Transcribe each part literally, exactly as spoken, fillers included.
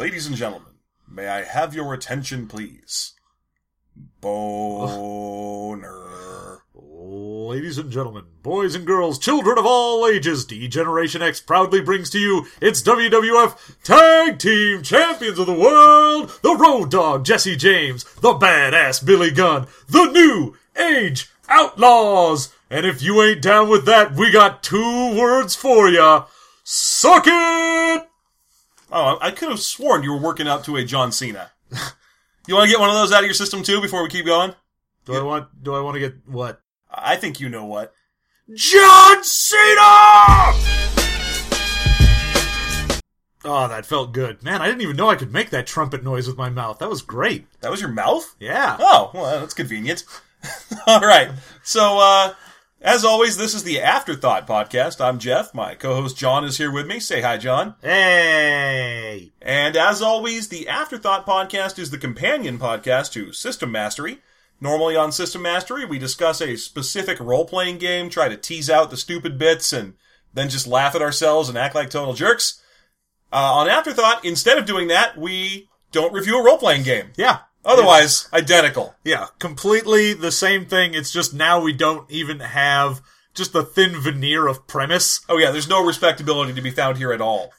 Ladies and gentlemen, may I have your attention, please? Boner. Ladies and gentlemen, boys and girls, children of all ages, D-Generation X proudly brings to you its W W F Tag Team Champions of the World, the Road Dogg Jesse James, the Badass Billy Gunn, the New Age Outlaws. And if you ain't down with that, we got two words for ya. Suck it! Oh, I could have sworn you were working up to a John Cena. You want to get one of those out of your system too before we keep going? Do I want, do I want to get what? I think you know what. John Cena! Oh, that felt good. Man, I didn't even know I could make that trumpet noise with my mouth. That was great. That was your mouth? Yeah. Oh, well, that's convenient. All right. So, uh, as always, this is the Afterthought Podcast. I'm Jeff. My co-host John is here with me. Say hi, John. Hey! And as always, the Afterthought Podcast is the companion podcast to System Mastery. Normally on System Mastery, we discuss a specific role-playing game, try to tease out the stupid bits, and then just laugh at ourselves and act like total jerks. Uh, on Afterthought, instead of doing that, we don't review a role-playing game. Yeah. Otherwise, yeah. Identical. Yeah, completely the same thing. It's just now we don't even have just the thin veneer of premise. Oh yeah, there's no respectability to be found here at all.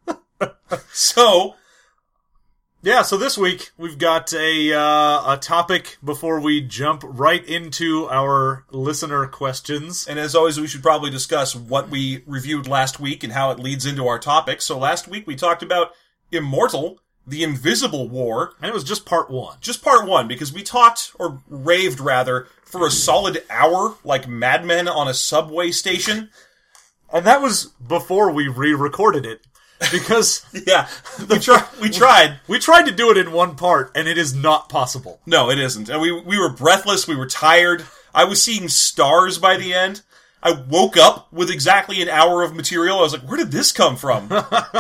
So... Yeah, so this week we've got a uh, a topic before we jump right into our listener questions. And as always, we should probably discuss what we reviewed last week and how it leads into our topic. So last week we talked about Immortal, the Invisible War. And it was just part one. Just part one, because we talked, or raved rather, for a solid hour, like madmen on a subway station. And that was before we re-recorded it. Because yeah, we, try, we tried. We tried to do it in one part, and it is not possible. No, it isn't. And we we were breathless. We were tired. I was seeing stars by the end. I woke up with exactly an hour of material. I was like, where did this come from?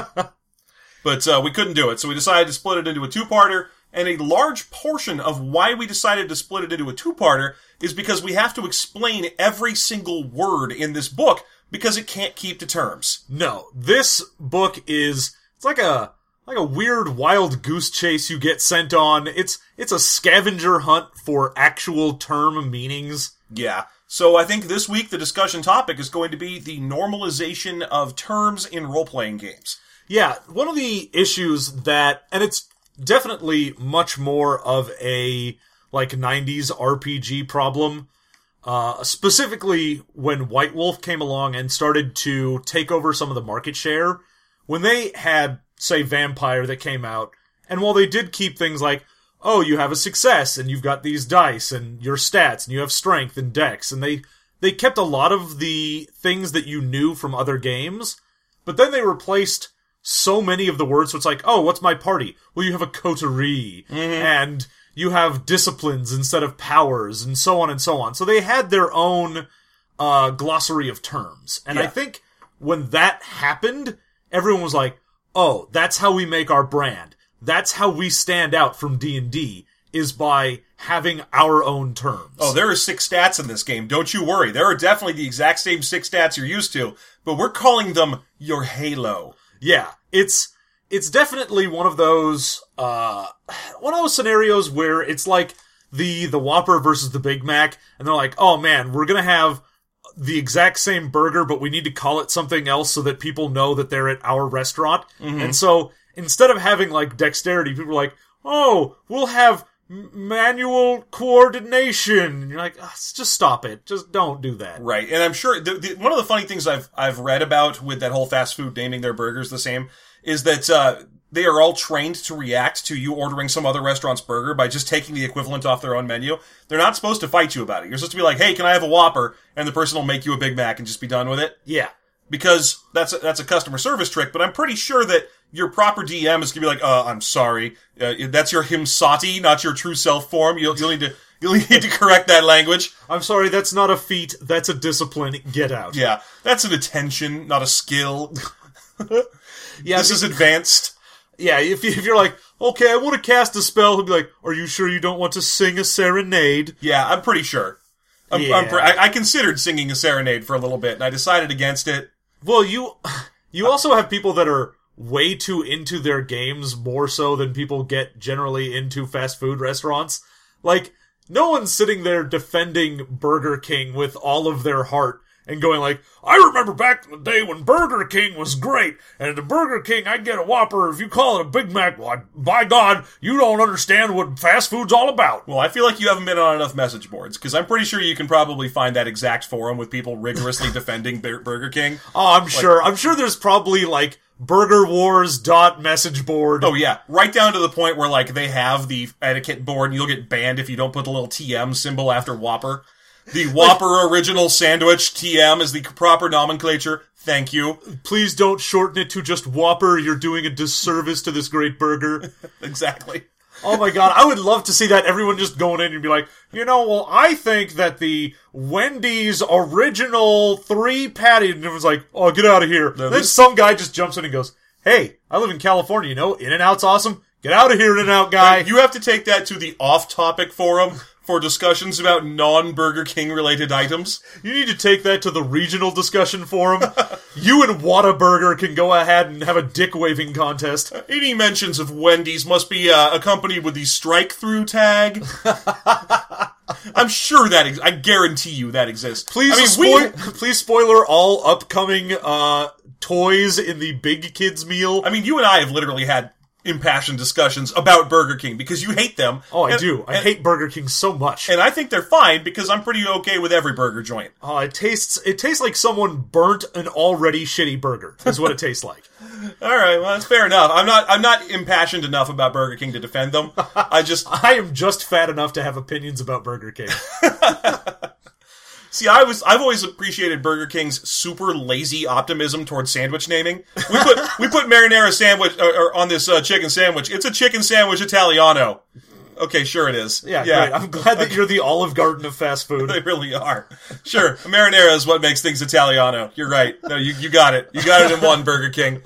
But uh, we couldn't do it, so we decided to split it into a two-parter. And a large portion of why we decided to split it into a two-parter is because we have to explain every single word in this book, because it can't keep to terms. No, this book is, it's like a, like a weird wild goose chase you get sent on. It's, it's a scavenger hunt for actual term meanings. Yeah. So I think this week the discussion topic is going to be the normalization of terms in role-playing games. Yeah, one of the issues that, and it's definitely much more of a, like, nineties R P G problem. Uh, specifically when White Wolf came along and started to take over some of the market share, when they had, say, Vampire that came out, and while they did keep things like, oh, you have a success, and you've got these dice, and your stats, and you have strength and dex, and they, they kept a lot of the things that you knew from other games, but then they replaced so many of the words, so it's like, oh, what's my party? Well, you have a coterie, mm-hmm. and you have disciplines instead of powers, and so on and so on. So they had their own uh, glossary of terms. And yeah. I think when that happened, everyone was like, oh, that's how we make our brand. That's how we stand out from D and D, is by having our own terms. Oh, there are six stats in this game. Don't you worry. There are definitely the exact same six stats you're used to, but we're calling them your Halo. Yeah, it's... It's definitely one of those, uh, one of those scenarios where it's like the, the Whopper versus the Big Mac, and they're like, oh man, we're gonna have the exact same burger, but we need to call it something else so that people know that they're at our restaurant. Mm-hmm. And so, instead of having, like, dexterity, people are like, oh, we'll have manual coordination. And you're like, oh, just stop it. Just don't do that. Right. And I'm sure, the, the, one of the funny things I've, I've read about with that whole fast food naming their burgers the same is that uh, they are all trained to react to you ordering some other restaurant's burger by just taking the equivalent off their own menu. They're not supposed to fight you about it. You're supposed to be like, hey, can I have a Whopper? And the person will make you a Big Mac and just be done with it. Yeah. Because that's a, that's a customer service trick, but I'm pretty sure that your proper D M is going to be like, uh, I'm sorry. Uh, that's your himsati, not your true self form. You'll, you'll need to... You'll need to correct that language. I'm sorry, that's not a feat, that's a discipline. Get out. Yeah, that's an attention, not a skill. Yeah, this is advanced. Yeah, if, if you're like, okay, I want to cast a spell, he'll be like, are you sure you don't want to sing a serenade? Yeah, I'm pretty sure. I'm, yeah. I'm pre- I, I considered singing a serenade for a little bit, and I decided against it. Well, you you also have people that are way too into their games, more so than people get generally into fast food restaurants. Like, no one's sitting there defending Burger King with all of their heart and going like, I remember back in the day when Burger King was great, and at the Burger King I'd get a Whopper. If you call it a Big Mac, well, I, by God, you don't understand what fast food's all about. Well, I feel like you haven't been on enough message boards, because I'm pretty sure you can probably find that exact forum with people rigorously defending Bur- Burger King. Oh, I'm like, sure. I'm sure there's probably, like, Burger Wars dot message board. Oh, yeah. Right down to the point where, like, they have the etiquette board, and you'll get banned if you don't put the little T M symbol after Whopper. The Whopper original sandwich, T M, is the proper nomenclature. Thank you. Please don't shorten it to just Whopper. You're doing a disservice to this great burger. Exactly. Oh my God, I would love to see that. Everyone just going in and be like, you know, well, I think that the Wendy's original three patty, and everyone's like, oh, get out of here. No, then this- some guy just jumps in and goes, hey, I live in California, you know, In-N-Out's awesome. Get out of here, In-N-Out guy. You have to take that to the off-topic forum for discussions about non-Burger King related items. You need to take that to the regional discussion forum. You and Whataburger can go ahead and have a dick-waving contest. Any mentions of Wendy's must be uh, accompanied with the strike-through tag. I'm sure that, ex- I guarantee you that exists. Please, I mean, spo- please spoiler all upcoming uh, toys in the Big Kids meal. I mean, you and I have literally had impassioned discussions about Burger King because you hate them. Oh, I and, do. I and, hate Burger King so much. And I think they're fine because I'm pretty okay with every burger joint. Oh, it tastes it tastes like someone burnt an already shitty burger. Is what it tastes like. All right, well, that's fair enough. I'm not I'm not impassioned enough about Burger King to defend them. I just I am just fat enough to have opinions about Burger King. See, I was I've always appreciated Burger King's super lazy optimism towards sandwich naming. We put we put marinara sandwich or, or on this uh, chicken sandwich. It's a chicken sandwich Italiano. Okay, sure it is. Yeah, yeah. Great. I'm glad that you're the Olive Garden of fast food. They really are. Sure, marinara is what makes things Italiano. You're right. No, you you got it. You got it in one, Burger King.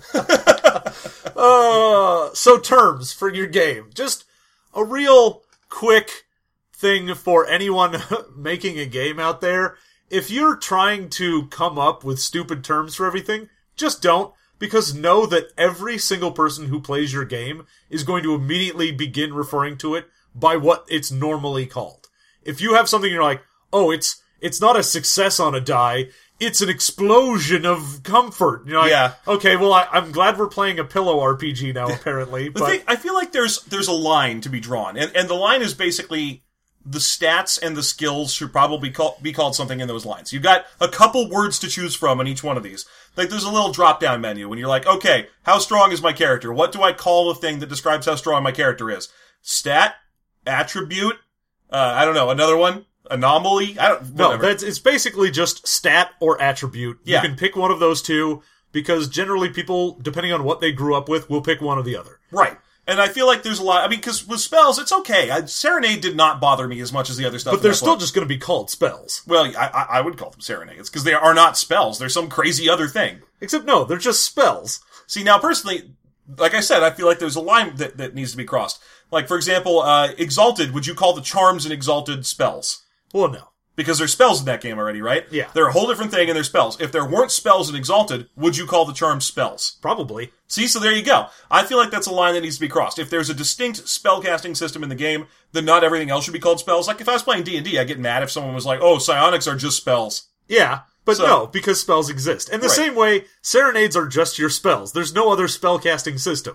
uh, so terms for your game. Just a real quick thing for anyone making a game out there. If you're trying to come up with stupid terms for everything, just don't, because know that every single person who plays your game is going to immediately begin referring to it by what it's normally called. If you have something you're like, oh, it's it's not a success on a die, it's an explosion of comfort. You know, like, yeah. Okay, well, I, I'm glad we're playing a pillow R P G now, apparently. The but thing, I feel like there's there's a line to be drawn, and and the line is basically the stats and the skills should probably call, be called something in those lines. You've got a couple words to choose from on each one of these. Like, there's a little drop-down menu, and you're like, okay, how strong is my character? What do I call the thing that describes how strong my character is? Stat? Attribute? Uh, I don't know, another one? Anomaly? I don't, no, whatever. that's it's basically just stat or attribute. Yeah. You can pick one of those two, because generally people, depending on what they grew up with, will pick one or the other. Right. And I feel like there's a lot, I mean, because with spells, it's okay. I, Serenade did not bother me as much as the other stuff. But they're that still book. just going to be called spells. Well, I, I, I would call them Serenades, because they are not spells. They're some crazy other thing. Except no, they're just spells. See, now personally, like I said, I feel like there's a line that, that needs to be crossed. Like, for example, uh, Exalted, would you call the charms and Exalted spells? Well, no. Because there's spells in that game already, right? Yeah. They're a whole different thing, and they're spells. If there weren't spells in Exalted, would you call the charms spells? Probably. See, so there you go. I feel like that's a line that needs to be crossed. If there's a distinct spellcasting system in the game, then not everything else should be called spells. Like, if I was playing D and D, I'd get mad if someone was like, oh, psionics are just spells. Yeah, but So- no, because spells exist. And the Right. same way, serenades are just your spells. There's no other spellcasting system.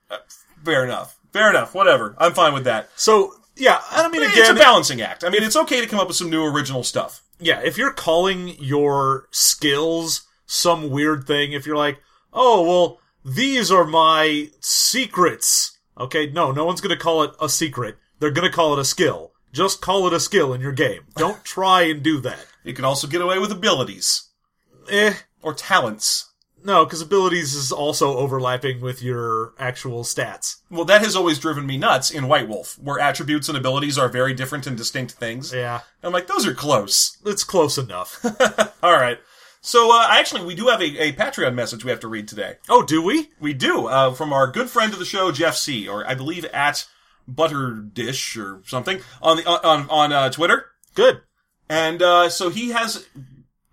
Fair enough. Fair enough. Whatever. I'm fine with that. So, yeah, I mean, It's again, a balancing act. I mean, it's okay to come up with some new original stuff. yeah, if you're calling your skills some weird thing, if you're like, oh, well, these are my secrets. Okay, no, no one's going to call it a secret. They're going to call it a skill. Just call it a skill in your game. Don't try and do that. You can also get away with abilities. Eh, Or talents. no, because abilities is also overlapping with your actual stats. Well, that has always driven me nuts in White Wolf, where attributes and abilities are very different and distinct things. Yeah, I'm like, those are close. it's close enough. All right. So, uh, actually, we do have a, a Patreon message we have to read today. Oh, do we? We do, uh, from our good friend of the show, Jeff C., or I believe at Butterdish or something, on the on on uh, Twitter. Good. And uh, so he has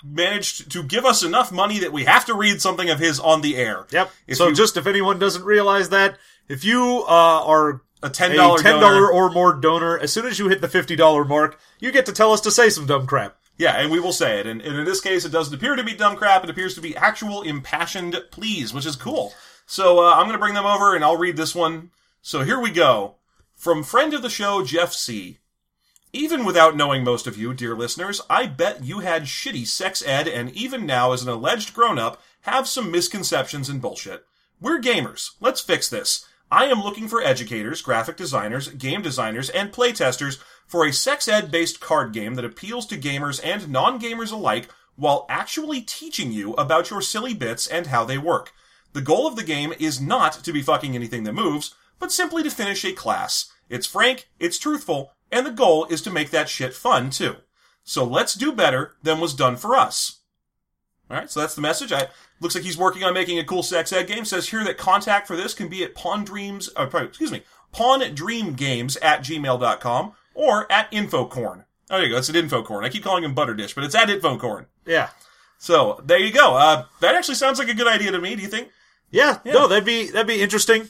managed to give us enough money that we have to read something of his on the air. Yep. If so you, just if anyone doesn't realize that, if you uh, are a ten dollars a ten dollars or more donor, as soon as you hit the fifty dollars mark, you get to tell us to say some dumb crap. Yeah, and we will say it. And, and in this case, it doesn't appear to be dumb crap. It appears to be actual impassioned pleas, which is cool. So uh, I'm going to bring them over, and I'll read this one. So here we go. From friend of the show, Jeff C. Even without knowing most of you, dear listeners, I bet you had shitty sex ed and even now, as an alleged grown-up, have some misconceptions and bullshit. We're gamers. Let's fix this. I am looking for educators, graphic designers, game designers, and playtesters for a sex ed-based card game that appeals to gamers and non-gamers alike while actually teaching you about your silly bits and how they work. The goal of the game is not to be fucking anything that moves, but simply to finish a class. It's frank, it's truthful, and the goal is to make that shit fun, too. So let's do better than was done for us. Alright, so that's the message. I looks like he's working on making a cool sex ed game. Says here that contact for this can be at Pawn Dreams, uh, excuse me, pawndreamgames at gmail dot com or at Infocorn. Oh, there you go. It's at Infocorn. I keep calling him Butterdish, but it's at Infocorn. Yeah. So, there you go. Uh, that actually sounds like a good idea to me, do you think? Yeah, yeah. No, that'd be, that'd be interesting.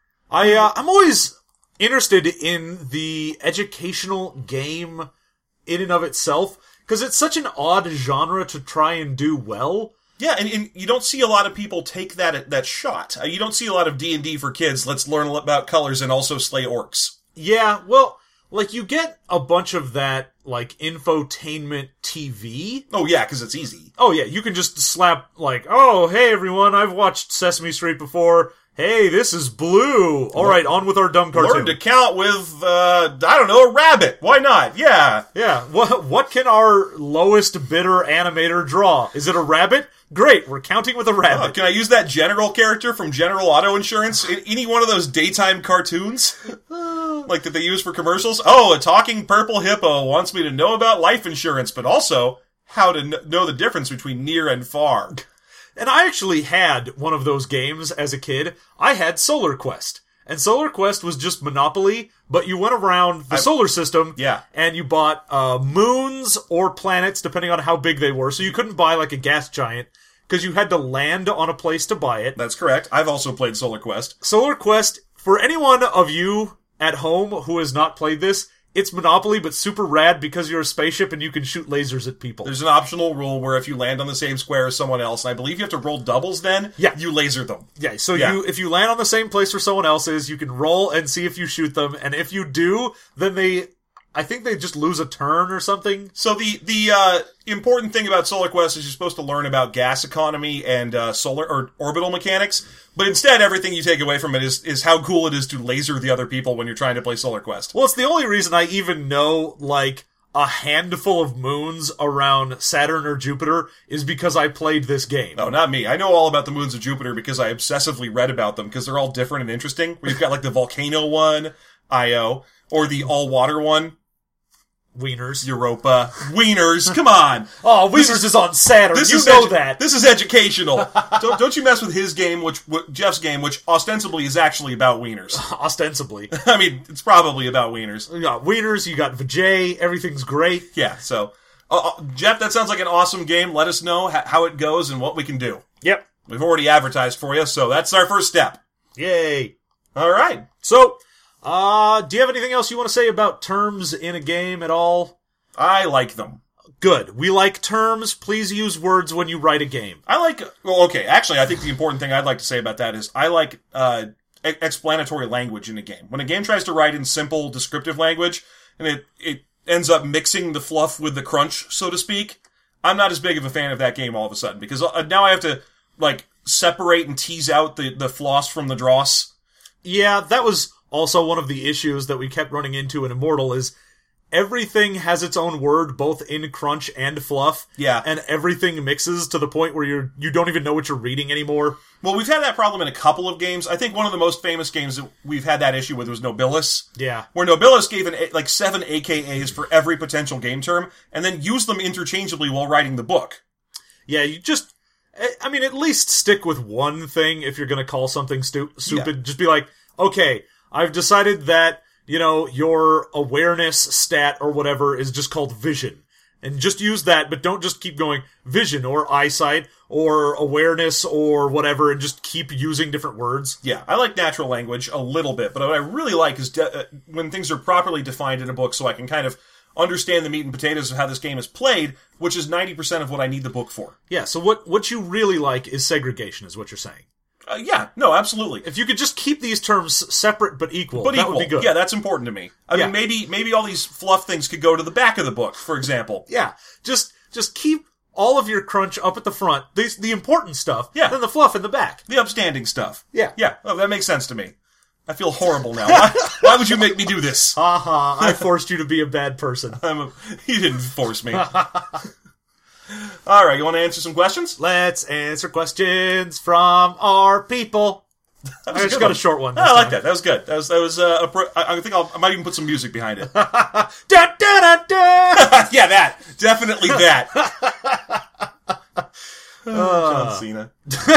I, uh, I'm always interested in the educational game in and of itself, because it's such an odd genre to try and do well. Yeah, and, and you don't see a lot of people take that that shot. Uh, you don't see a lot of D and D for kids. Let's learn about colors and also slay orcs. Yeah, well, like, you get a bunch of that, like, infotainment T V. Oh, yeah, because it's easy. Oh, yeah, you can just slap, like, oh, hey, everyone, I've watched Sesame Street before. Hey, this is Blue. All right, on with our dumb cartoon. Learn to count with, uh, I don't know, a rabbit. Why not? Yeah. Yeah, what, what can our lowest bidder animator draw? Is it a rabbit? Great, we're counting with a rabbit. Uh, can I use that General character from General Auto Insurance in any one of those daytime cartoons? Like that they use for commercials? Oh, a talking purple hippo wants me to know about life insurance, but also how to kn- know the difference between near and far. And I actually had one of those games as a kid. I had Solar Quest. And Solar Quest was just Monopoly, but you went around the I, solar system, yeah. and you bought uh, moons or planets, depending on how big they were. So you couldn't buy like a gas giant, because you had to land on a place to buy it. That's correct. I've also played Solar Quest. Solar Quest, for anyone of you at home who has not played this, it's Monopoly, but super rad because you're a spaceship and you can shoot lasers at people. There's an optional rule where if you land on the same square as someone else, and I believe you have to roll doubles then, yeah. you laser them. Yeah, so yeah. you if you land on the same place where someone else is, you can roll and see if you shoot them, and if you do, then they... I think they just lose a turn or something. So the the uh, important thing about Solar Quest is you're supposed to learn about gas economy and uh, solar or orbital mechanics, but instead everything you take away from it is is how cool it is to laser the other people when you're trying to play Solar Quest. Well, it's the only reason I even know like a handful of moons around Saturn or Jupiter is because I played this game. No, not me. I know all about the moons of Jupiter because I obsessively read about them because they're all different and interesting. Where you've got like the volcano one, Io, or the all water one. Wieners. Europa. Wieners, come on. Oh, Wieners is, is on Saturn. This you is know edu- that. This is educational. don't, don't you mess with his game, which w- Jeff's game, which ostensibly is actually about Wieners. Ostensibly. I mean, it's probably about Wieners. You got Wieners, you got Vijay, everything's great. Yeah, so, uh, uh, Jeff, that sounds like an awesome game. Let us know ha- how it goes and what we can do. Yep. We've already advertised for you, so that's our first step. Yay. All right. So... Uh, do you have anything else you want to say about terms in a game at all? I like them. Good. We like terms. Please use words when you write a game. I like, well, okay, actually, I think the important thing I'd like to say about that is I like, uh, e- explanatory language in a game. When a game tries to write in simple, descriptive language, and it, it ends up mixing the fluff with the crunch, so to speak, I'm not as big of a fan of that game all of a sudden, because now I have to, like, separate and tease out the, the floss from the dross. Yeah, that was also one of the issues that we kept running into in Immortal is everything has its own word, both in crunch and fluff. Yeah. And everything mixes to the point where you're, you don't even know what you're reading anymore. Well, we've had that problem in a couple of games. I think one of the most famous games that we've had that issue with was Nobilis. Yeah. Where Nobilis gave an, like seven A K As for every potential game term, and then used them interchangeably while writing the book. Yeah, you just... I mean, at least stick with one thing if you're going to call something stu- stupid. Yeah. Just be like, okay, I've decided that, you know, your awareness stat or whatever is just called vision. And just use that, but don't just keep going vision or eyesight or awareness or whatever and just keep using different words. Yeah, I like natural language a little bit, but what I really like is de- uh, when things are properly defined in a book so I can kind of understand the meat and potatoes of how this game is played, which is ninety percent of what I need the book for. Yeah, so what, what you really like is segregation, is what you're saying. Uh, yeah, no, absolutely. If you could just keep these terms separate but equal, But that equal. would be good. Yeah, that's important to me. I Yeah. mean, maybe maybe all these fluff things could go to the back of the book, for example. Yeah, just just keep all of your crunch up at the front, the, the important stuff, Yeah. then the fluff in the back. The upstanding stuff. Yeah. Yeah, oh, that makes sense to me. I feel horrible now. Why, why would you make me do this? Haha, I forced you to be a bad person. I'm a, you didn't force me. All right, you want to answer some questions? Let's answer questions from our people. I a just good got one. a short one. Oh, I like that. That was good. That was that was. Uh, a pro- I, I think I'll, I might even put some music behind it. Da, da, da, da. Yeah, that definitely that. Oh, John Cena.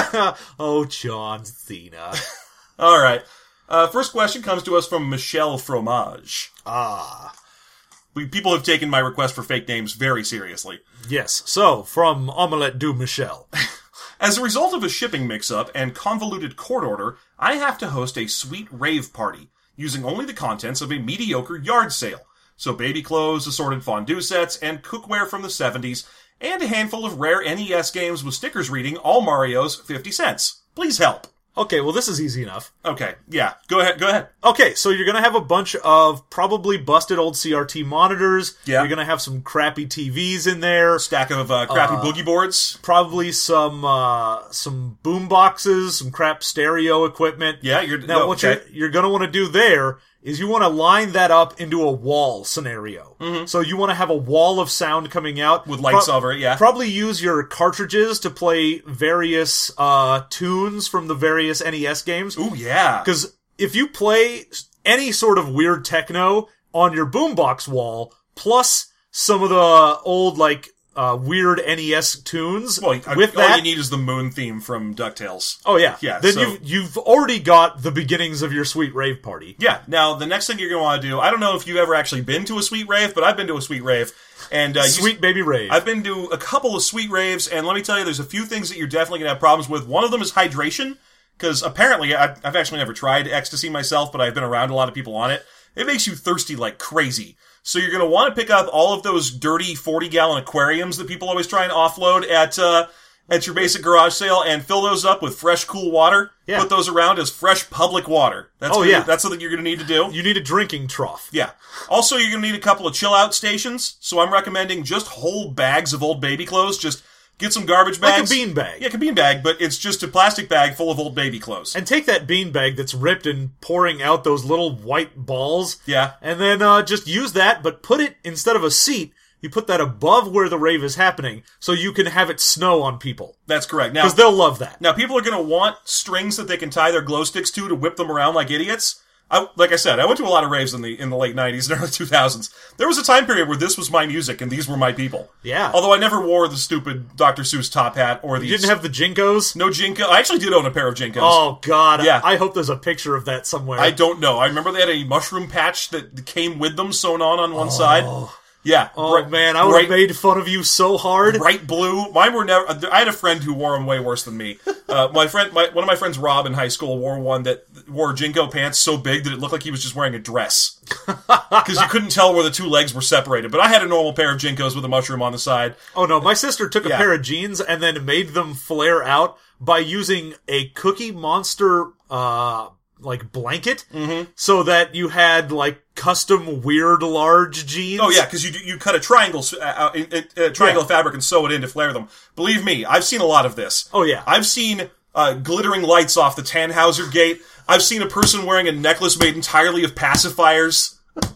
Oh, John Cena. All right. Uh, first question comes to us from Michelle Fromage. Ah. We, people have taken my request for fake names very seriously. Yes. So, from Omelette du Michel. As a result of a shipping mix-up and convoluted court order, I have to host a sweet rave party, using only the contents of a mediocre yard sale. So baby clothes, assorted fondue sets, and cookware from the seventies, and a handful of rare N E S games with stickers reading all Mario's fifty cents. Please help. Okay, well, this is easy enough. Okay, yeah, go ahead, go ahead. Okay, so you're going to have a bunch of probably busted old C R T monitors. Yeah. You're going to have some crappy T Vs in there. Stack of uh, crappy Uh, boogie boards. Probably some uh, some boom boxes, some crap stereo equipment. Yeah, you're... Now, no, what okay. you're, you're going to want to do there is you want to line that up into a wall scenario. Mm-hmm. So you want to have a wall of sound coming out. With lights Pro- over it, yeah. Probably use your cartridges to play various uh, tunes from the various N E S games. Ooh, yeah. Because if you play any sort of weird techno on your boombox wall, plus some of the old, like, uh, weird N E S tunes, Well, with all that... you need is the moon theme from DuckTales. Oh, yeah. Yeah, Then so- you've, you've already got the beginnings of your sweet rave party. Yeah, now, the next thing you're going to want to do, I don't know if you've ever actually been to a sweet rave, but I've been to a sweet rave. And, uh, Sweet you, baby rave. I've been to a couple of sweet raves, and let me tell you, there's a few things that you're definitely going to have problems with. One of them is hydration, because apparently, I, I've actually never tried ecstasy myself, but I've been around a lot of people on it. It makes you thirsty like crazy. So you're going to want to pick up all of those dirty forty-gallon aquariums that people always try and offload at uh, at your basic garage sale and fill those up with fresh, cool water. Yeah. Put those around as fresh public water. That's Oh, gonna, yeah. That's something you're going to need to do. You need a drinking trough. Yeah. Also, you're going to need a couple of chill-out stations, so I'm recommending just whole bags of old baby clothes. Just get some garbage Like a bags. bean bag. Yeah, like a bean bag, but it's just a plastic bag full of old baby clothes. And take that bean bag that's ripped and pouring out those little white balls. Yeah. And then uh, just use that, but put it, instead of a seat, you put that above where the rave is happening, so you can have it snow on people. That's correct. Now, Because they'll love that. now people are going to want strings that they can tie their glow sticks to to whip them around like idiots. I, like I said, I went to a lot of raves in the in the late nineties and early two thousands. There was a time period where this was my music and these were my people. Yeah. Although I never wore the stupid Doctor Seuss top hat or the... You didn't have the Jinkos? No Jinko. I actually did own a pair of Jinkos. Oh, God. Yeah. I hope there's a picture of that somewhere. I don't know. I remember they had a mushroom patch that came with them sewn on on one side. Yeah. Oh, bright- man, I would have bright- made fun of you so hard. Bright blue. Mine were never. I had a friend who wore them way worse than me. Uh, my friend, my, one of my friends, Rob, in high school, wore one that wore Jinko pants so big that it looked like he was just wearing a dress because you couldn't tell where the two legs were separated. But I had a normal pair of Jinkos with a mushroom on the side. Oh, no, my sister took a Yeah. pair of jeans and then made them flare out by using a Cookie Monster, uh, like, blanket, mm-hmm. so that you had, like, custom weird large jeans. Oh yeah, because you you cut a triangle uh, uh, a triangle Yeah. of fabric and sew it in to flare them. Believe me, I've seen a lot of this. Oh, yeah. I've seen uh, glittering lights off the Tannhauser gate. I've seen a person wearing a necklace made entirely of pacifiers.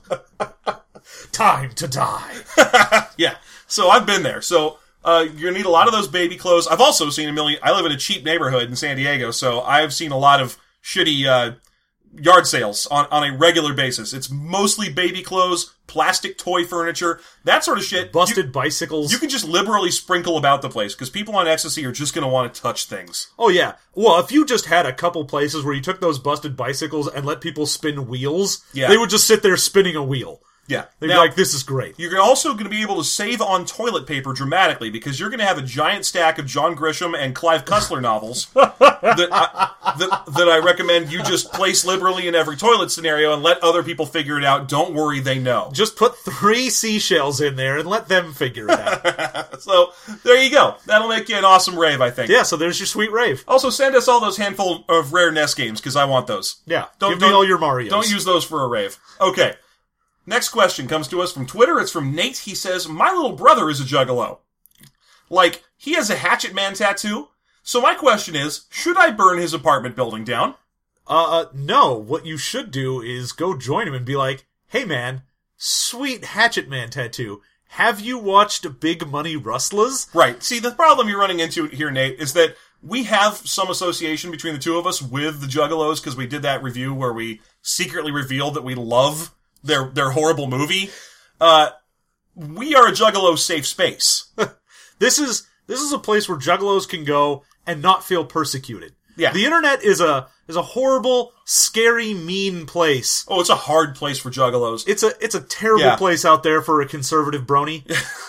Time to die. Yeah, so I've been there. So uh, you're gonna need a lot of those baby clothes. I've also seen a million. I live in a cheap neighborhood in San Diego, so I've seen a lot of shitty uh, yard sales on, on a regular basis. It's mostly baby clothes, plastic toy furniture, that sort of shit. Busted You, bicycles. you can just liberally sprinkle about the place because people on ecstasy are just gonna want to touch things. Oh, yeah. Well, if you just had a couple places where you took those busted bicycles and let people spin wheels, Yeah. they would just sit there spinning a wheel. Yeah. They'd Now, be like, this is great. you're also going to be able to save on toilet paper dramatically because you're going to have a giant stack of John Grisham and Clive Cussler novels that, I, that, that I recommend you just place liberally in every toilet scenario and let other people figure it out. Don't worry, they know. Just put three seashells in there and let them figure it out. So, there you go. That'll make you an awesome rave, I think. Yeah, so there's your sweet rave. Also, send us all those handful of rare N E S games because I want those. Yeah, Don't, give me don't- all your Marios. Don't use those for a rave. Okay. Next question comes to us from Twitter. It's from Nate. He says, my little brother is a juggalo. Like, he has a Hatchet Man tattoo. So my question is, should I burn his apartment building down? Uh, uh, no. What you should do is go join him and be like, hey man, sweet Hatchet Man tattoo. Have you watched Big Money Rustlers? Right. See, the problem you're running into here, Nate, is that we have some association between the two of us with the Juggalos because we did that review where we secretly revealed that we love their their horrible movie. Uh, we are a Juggalo safe space. This is this is a place where juggalos can go and not feel persecuted. Yeah. The internet is a is a horrible, scary, mean place. Oh, it's a hard place for Juggalos. It's a it's a terrible Yeah. place out there for a conservative brony.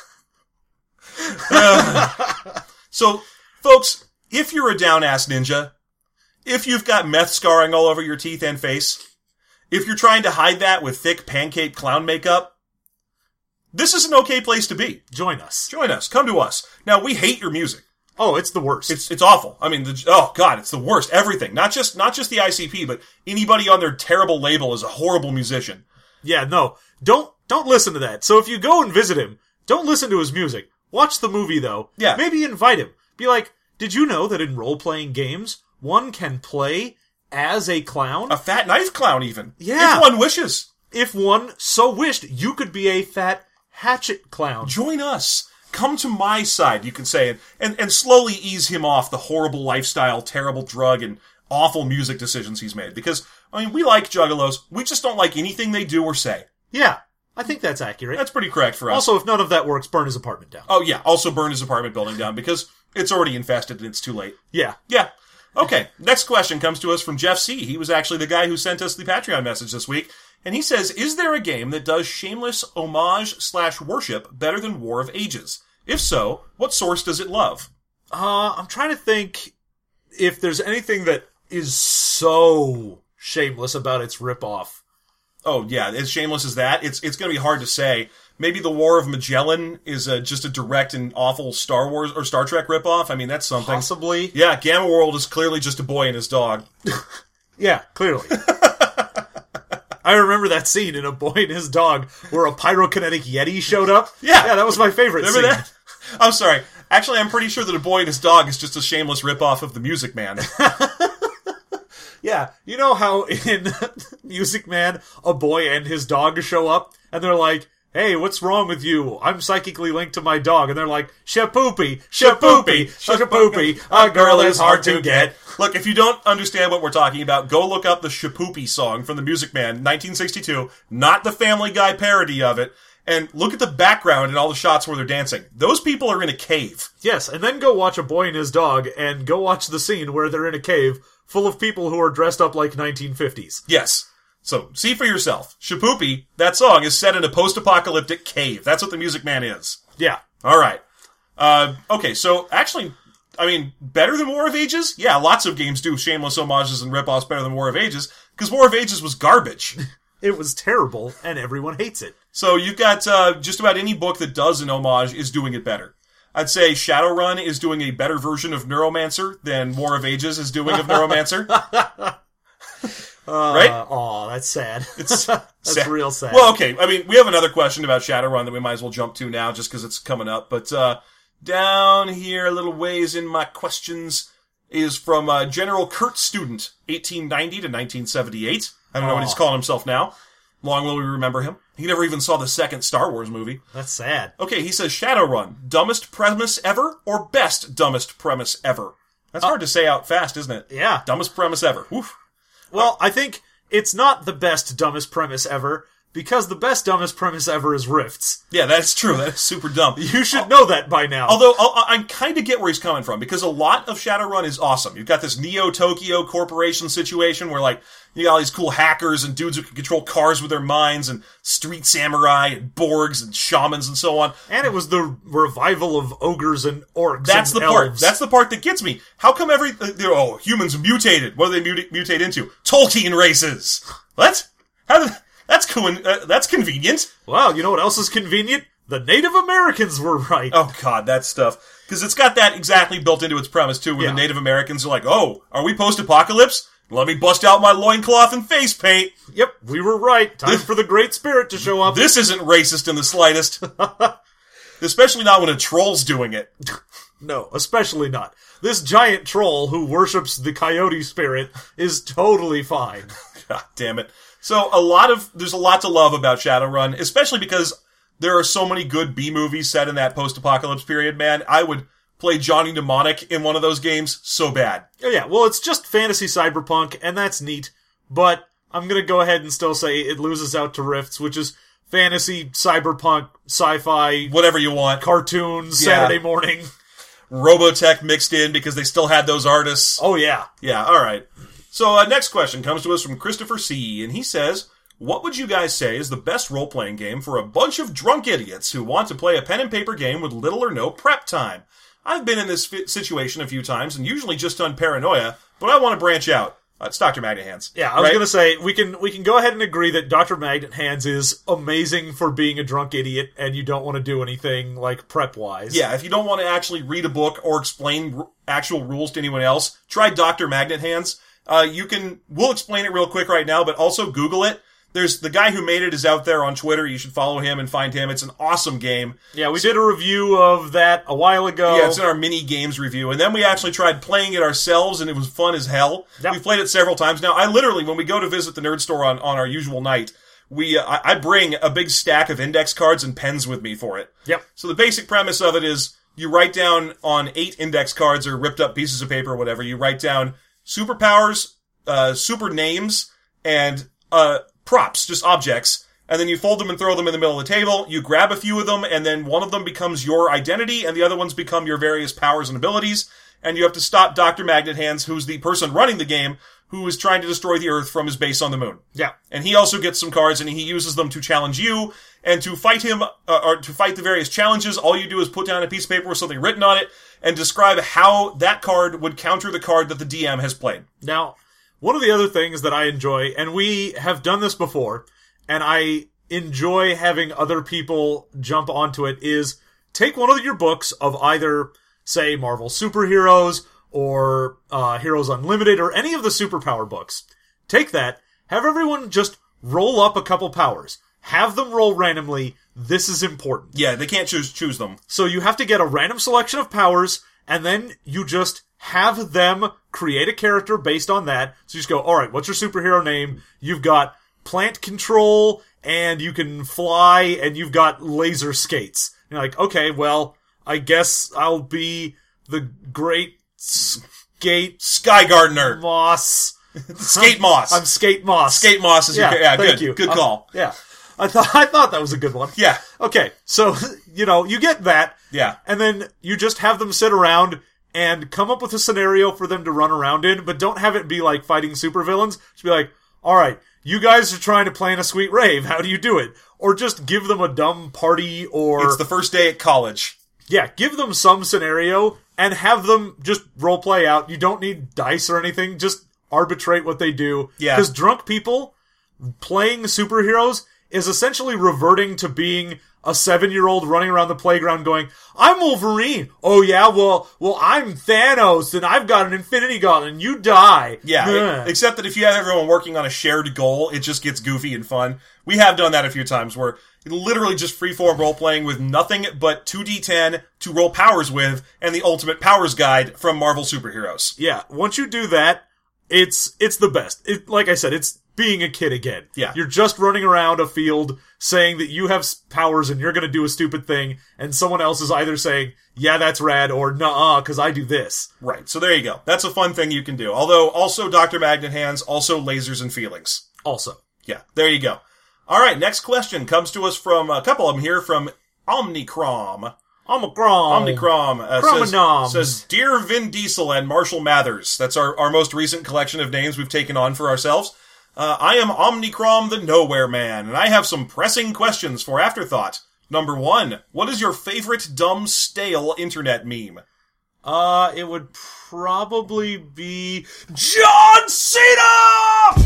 So, folks, if you're a down-ass ninja, if you've got meth scarring all over your teeth and face, if you're trying to hide that with thick pancake clown makeup, this is an okay place to be. Join us. Join us. Come to us. Now, we hate your music. Oh, it's the worst. It's it's awful. I mean, the, oh god, it's the worst. Everything. Not just not just the I C P, but anybody on their terrible label is a horrible musician. Yeah, no. Don't don't listen to that. So if you go and visit him, don't listen to his music. Watch the movie though. Yeah. Maybe invite him. Be like, did you know that in role-playing games, one can play as a clown? A fat knife clown, even. Yeah. If one wishes. If one so wished, you could be a fat hatchet clown. Join us. Come to my side, you can say, and, and, and slowly ease him off the horrible lifestyle, terrible drug, and awful music decisions he's made. Because, I mean, we like Juggalos. We just don't like anything they do or say. Yeah, I think that's accurate. That's pretty correct for us. Also, if none of that works, burn his apartment down. Oh, yeah. Also burn his apartment building down because it's already infested and it's too late. Yeah. Yeah. Okay. Next question comes to us from Jeff C. He was actually the guy who sent us the Patreon message this week. And he says, is there a game that does shameless homage slash worship better than War of Ages? If so, what source does it love? Uh, I'm trying to think if there's anything that is so shameless about its ripoff. Oh, yeah. As shameless as that, it's it's going to be hard to say. Maybe the War of Magellan is a, just a direct and awful Star Wars or Star Trek ripoff. I mean, that's something. Possibly. Yeah, Gamma World is clearly just a boy and his dog. Yeah, clearly. I remember that scene in A Boy and His Dog where a pyrokinetic Yeti showed up. Yeah. Yeah, that was my favorite Remember scene. that? I'm sorry. Actually, I'm pretty sure that A Boy and His Dog is just a shameless ripoff of The Music Man. Yeah, you know how in Music Man, a boy and his dog show up, and they're like, hey, what's wrong with you? I'm psychically linked to my dog. And they're like, shapoopy, shapoopy, shapoopy, a girl is hard to get. Look, if you don't understand what we're talking about, go look up the Shapoopy song from The Music Man, nineteen sixty-two, not the Family Guy parody of it, and look at the background and all the shots where they're dancing. Those people are in a cave. Yes, and then go watch A Boy and His Dog, and go watch the scene where they're in a cave full of people who are dressed up like nineteen fifties. Yes. So, see for yourself. Shapoopy, that song is set in a post-apocalyptic cave. That's what The Music Man is. Yeah. Alright. Uh, okay, so, actually, I mean, better than War of Ages? Yeah, lots of games do shameless homages and rip-offs better than War of Ages, because War of Ages was garbage. It was terrible, and everyone hates it. So, you've got, uh, just about any book that does an homage is doing it better. I'd say Shadowrun is doing a better version of Neuromancer than War of Ages is doing of Neuromancer. Uh, right? Aw, that's sad. It's that's sad. real sad. Well, okay. I mean, we have another question about Shadowrun that we might as well jump to now just because it's coming up. But uh down here a little ways in my questions is from uh, General Kurt Student, eighteen ninety to nineteen seventy-eight. I don't know Aw. what he's calling himself now. Long will we remember him. He never even saw the second Star Wars movie. That's sad. Okay, he says Shadowrun, dumbest premise ever or best dumbest premise ever? That's hard to say out fast, isn't it? Yeah. Dumbest premise ever. Oof. Well, I think it's not the best, dumbest premise ever, because the best dumbest premise ever is rifts. Yeah, that's true. That's super dumb. You should know that by now. Although, I, I kind of get where he's coming from, because a lot of Shadowrun is awesome. You've got this Neo Tokyo Corporation situation where, like, you got all these cool hackers and dudes who can control cars with their minds, and street samurai and Borgs and shamans and so on. And it was the revival of ogres and orcs. That's and the elves. part. That's the part that gets me. How come every they're, oh humans mutated? What do they muta- mutate into? Tolkien races. What? How did, that's co- uh, That's convenient. Wow, you know what else is convenient? The Native Americans were right. Oh god, that stuff. Because it's got that exactly built into its premise too, where Yeah. the Native Americans are like, "Oh, are we post-apocalypse? Let me bust out my loincloth and face paint." Yep, we were right. Time This- for the Great Spirit to show up. This isn't racist in the slightest. Especially not when a troll's doing it. No, especially not. This giant troll who worships the coyote spirit is totally fine. God damn it. So a lot of, there's a lot to love about Shadowrun, especially because there are so many good B-movies set in that post-apocalypse period, man. I would play Johnny Mnemonic in one of those games so bad. Oh, yeah, well, it's just fantasy cyberpunk, and that's neat, but I'm gonna go ahead and still say it loses out to Rifts, which is fantasy, cyberpunk, sci-fi, Whatever you want. cartoons, Yeah. Saturday morning. Robotech mixed in because they still had those artists. Oh, yeah. Yeah, alright. So, uh, next question comes to us from Christopher C., and he says, what would you guys say is the best role-playing game for a bunch of drunk idiots who want to play a pen and paper game with little or no prep time? I've been in this fi- situation a few times, and usually just done Paranoia, but I want to branch out. Uh, it's Doctor Magnet Hands. Yeah, I was right? gonna say, we can we can go ahead and agree that Doctor Magnet Hands is amazing for being a drunk idiot, and you don't want to do anything, like, prep-wise. Yeah, if you don't want to actually read a book or explain r- actual rules to anyone else, try Doctor Magnet Hands. Uh, you can, we'll explain it real quick right now, but also Google it. There's, the guy who made it is out there on Twitter. You should follow him and find him. It's an awesome game. Yeah, we did a review of that a while ago. Yeah, it's in our mini games review. And then we actually tried playing it ourselves, and it was fun as hell. Yep. We've played it several times. Now, I literally, when we go to visit the nerd store on, on our usual night, we, uh, I, I bring a big stack of index cards and pens with me for it. Yep. So the basic premise of it is you write down on eight index cards or ripped up pieces of paper or whatever, you write down superpowers, uh, super names, and, uh, props, just objects, and then you fold them and throw them in the middle of the table. You grab a few of them, and then one of them becomes your identity, and the other ones become your various powers and abilities, and you have to stop Doctor Magnet Hands, who's the person running the game, who is trying to destroy the Earth from his base on the moon. Yeah. And he also gets some cards, and he uses them to challenge you, and to fight him, uh, or to fight the various challenges, all you do is put down a piece of paper with something written on it, and describe how that card would counter the card that the D M has played. Now, one of the other things that I enjoy, and we have done this before, and I enjoy having other people jump onto it, is take one of your books of either, say, Marvel superheroes, or uh, Heroes Unlimited, or any of the superpower books. Take that, have everyone just roll up a couple powers. Have them roll randomly. This is important. Yeah, they can't choose choose them. So you have to get a random selection of powers, and then you just have them create a character based on that. So you just go, alright, what's your superhero name? You've got plant control, and you can fly, and you've got laser skates. You're like, okay, well, I guess I'll be the great skate Sky Gardener. moss. Skate Moss. I'm Skate Moss. Skate Moss is Yeah, your... Yeah, thank good. you. Good Uh, call. yeah. I thought I thought that was a good one. Yeah. Okay, so, you know, you get that. Yeah. And then you just have them sit around and come up with a scenario for them to run around in, but don't have it be like fighting supervillains. Just be like, alright, you guys are trying to plan a sweet rave. How do you do it? Or just give them a dumb party, or... It's the first day at college. Yeah, give them some scenario and have them just role play out. You don't need dice or anything. Just arbitrate what they do. Yeah. Because drunk people playing superheroes is essentially reverting to being a seven-year-old running around the playground going, I'm Wolverine. Oh yeah, well, well, I'm Thanos and I've got an Infinity Gauntlet and you die. Yeah, Ugh. it- except that if you have everyone working on a shared goal, it just gets goofy and fun. We have done that a few times where literally just freeform role-playing with nothing but two d ten to roll powers with and the ultimate powers guide from Marvel superheroes. Yeah, once you do that, it's it's the best. It, like I said, it's being a kid again. Yeah. You're just running around a field saying that you have s- powers and you're going to do a stupid thing, and someone else is either saying, yeah, that's rad, or nuh-uh, because I do this. Right, so there you go. That's a fun thing you can do. Although, also Doctor Magnet Hands, also lasers and feelings. Also. Yeah, there you go. All right, next question comes to us from a couple of them here from Omnicrom. Omicron. Omnicrom uh, Chromonoms. says, says, Dear Vin Diesel and Marshall Mathers. That's our, our most recent collection of names we've taken on for ourselves. Uh, I am Omnicrom the Nowhere Man, and I have some pressing questions for Afterthought. Number one, what is your favorite dumb, stale internet meme? Uh, it would probably be John Cena!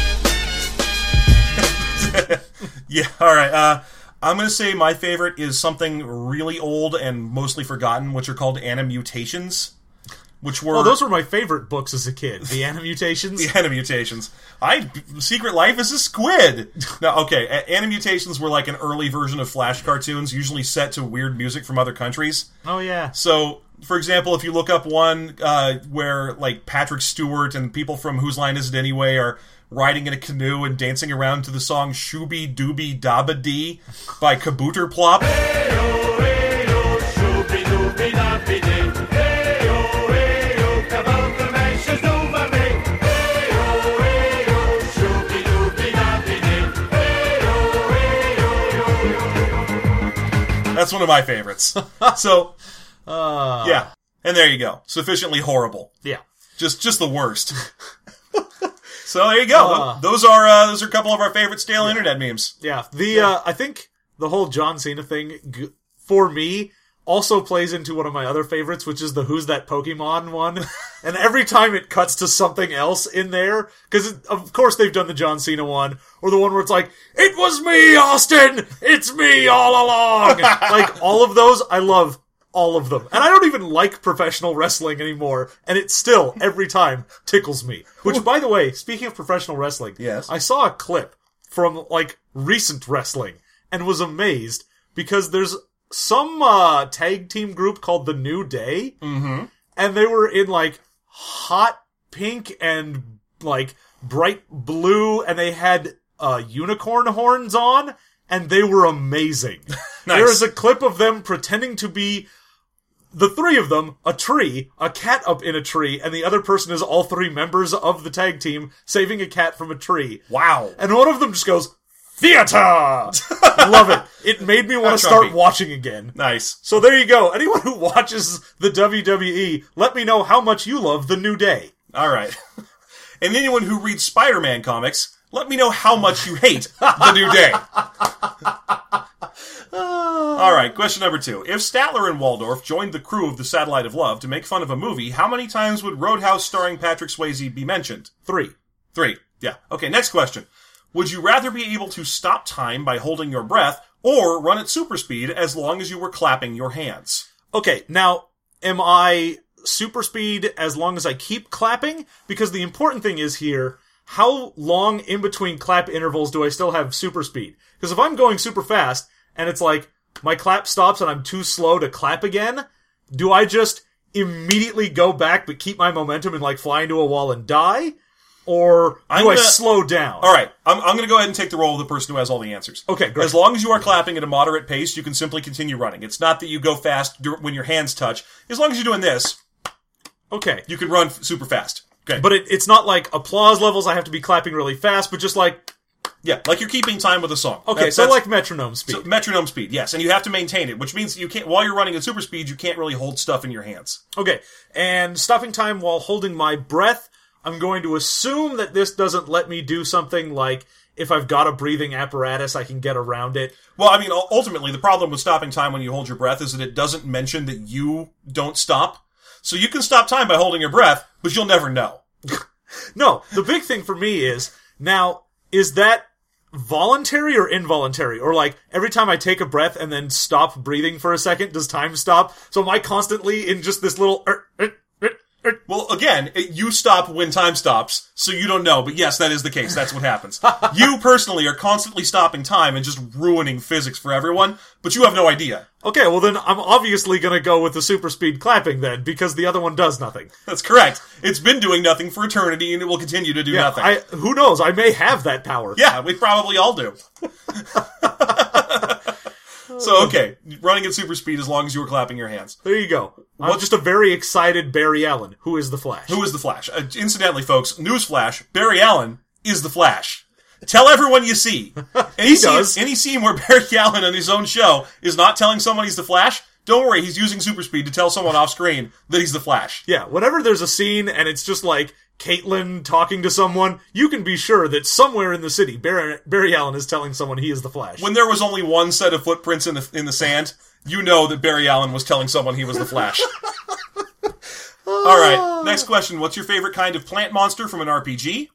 Yeah, alright, uh... I'm going to say my favorite is something really old and mostly forgotten, which are called Animutations, which were... Oh, those were my favorite books as a kid. The Animutations? The Animutations. I... Secret Life is a Squid! No, okay, Animutations were like an early version of Flash cartoons, usually set to weird music from other countries. Oh, yeah. So, for example, if you look up one uh, where, like, Patrick Stewart and people from Whose Line Is It Anyway are riding in a canoe and dancing around to the song Shooby Dooby Dabba Dee by Kabooter Plop. Hey-o, hey-o, shooby dooby dabby dee. Hey-o, hey-o, kabouter meisjes doen maar mee. Hey-o, hey-o, shooby dooby dabby dee. Hey-o, hey-o, yo-yo. That's one of my favorites. So, Uh, yeah. And there you go. Sufficiently horrible. yeah. Just just the worst. So there you go. Uh, those are uh, those are a couple of our favorite stale internet memes. Yeah. The, uh, I think the whole John Cena thing, g- for me, also plays into one of my other favorites, which is the Who's That Pokemon one. And every time it cuts to something else in there, because of course they've done the John Cena one, or the one where it's like, it was me, Austin! It's me all along! Like, all of those, I love all of them. And I don't even like professional wrestling anymore, and it still, every time, tickles me. Which, by the way, speaking of professional wrestling, Yes. I saw a clip from, like, recent wrestling, and was amazed, because there's some uh, tag team group called The New Day, Mm-hmm. and they were in, like, hot pink and, like, bright blue, and they had uh, unicorn horns on, and they were amazing. Nice. There is a clip of them pretending to be the three of them, a tree, a cat up in a tree, and the other person is all three members of the tag team saving a cat from a tree. Wow. And one of them just goes, theater! Love it. It made me want How to start Trumpy. watching again. Nice. So there you go. Anyone who watches the W W E, let me know how much you love The New Day. All right. And anyone who reads Spider-Man comics, let me know how much you hate The New Day. All right, question number two. If Statler and Waldorf joined the crew of the Satellite of Love to make fun of a movie, how many times would Roadhouse starring Patrick Swayze be mentioned? Three. Three. Yeah. Okay, next question. Would you rather be able to stop time by holding your breath or run at super speed as long as you were clapping your hands? Okay, now, am I super speed as long as I keep clapping? Because the important thing is here, how long in between clap intervals do I still have super speed? Because if I'm going super fast, and it's like, my clap stops and I'm too slow to clap again, do I just immediately go back but keep my momentum and like fly into a wall and die? Or do I'm I gonna- slow down? All right, I'm, I'm going to go ahead and take the role of the person who has all the answers. Okay, great. As long as you are clapping at a moderate pace, you can simply continue running. It's not that you go fast dur- when your hands touch. As long as you're doing this, Okay. you can run f- super fast. Okay. But it, it's not like applause levels, I have to be clapping really fast, but just like, Yeah, like you're keeping time with a song. okay, That- so that's- like metronome speed. so metronome speed, yes, and you have to maintain it, which means you can't, while you're running at super speed, you can't really hold stuff in your hands. Okay, and stopping time while holding my breath, I'm going to assume that this doesn't let me do something like, if I've got a breathing apparatus, I can get around it. Well, I mean, ul- ultimately, the problem with stopping time when you hold your breath is that it doesn't mention that you don't stop. So you can stop time by holding your breath, but you'll never know. No, the big thing for me is, now, is that voluntary or involuntary? Or like, every time I take a breath and then stop breathing for a second, does time stop? So am I constantly in just this little... Er, er, er, er? Well, again, it, you stop when time stops, so you don't know, but yes, that is the case. That's what happens. You personally are constantly stopping time and just ruining physics for everyone, but you have no idea. Okay, well then I'm obviously gonna go with the super speed clapping then, because the other one does nothing. That's correct. It's been doing nothing for eternity, and it will continue to do Yeah, nothing. I, who knows, I may have that power. Yeah, we probably all do. So, okay, running at super speed as long as you were clapping your hands. There you go. I'm What- just a very excited Barry Allen, who is the Flash. Who is the Flash? Uh, incidentally, folks, newsflash, Barry Allen is the Flash. Tell everyone you see. Any He scene, does. any scene where Barry Allen on his own show is not telling someone he's the Flash, don't worry, he's using super speed to tell someone off screen that he's the Flash. Yeah, whenever there's a scene and it's just like Caitlin talking to someone, you can be sure that somewhere in the city, Barry, Barry Allen is telling someone he is the Flash. When there was only one set of footprints in the in the sand, you know that Barry Allen was telling someone he was the Flash. All right, next question. What's your favorite kind of plant monster from an R P G?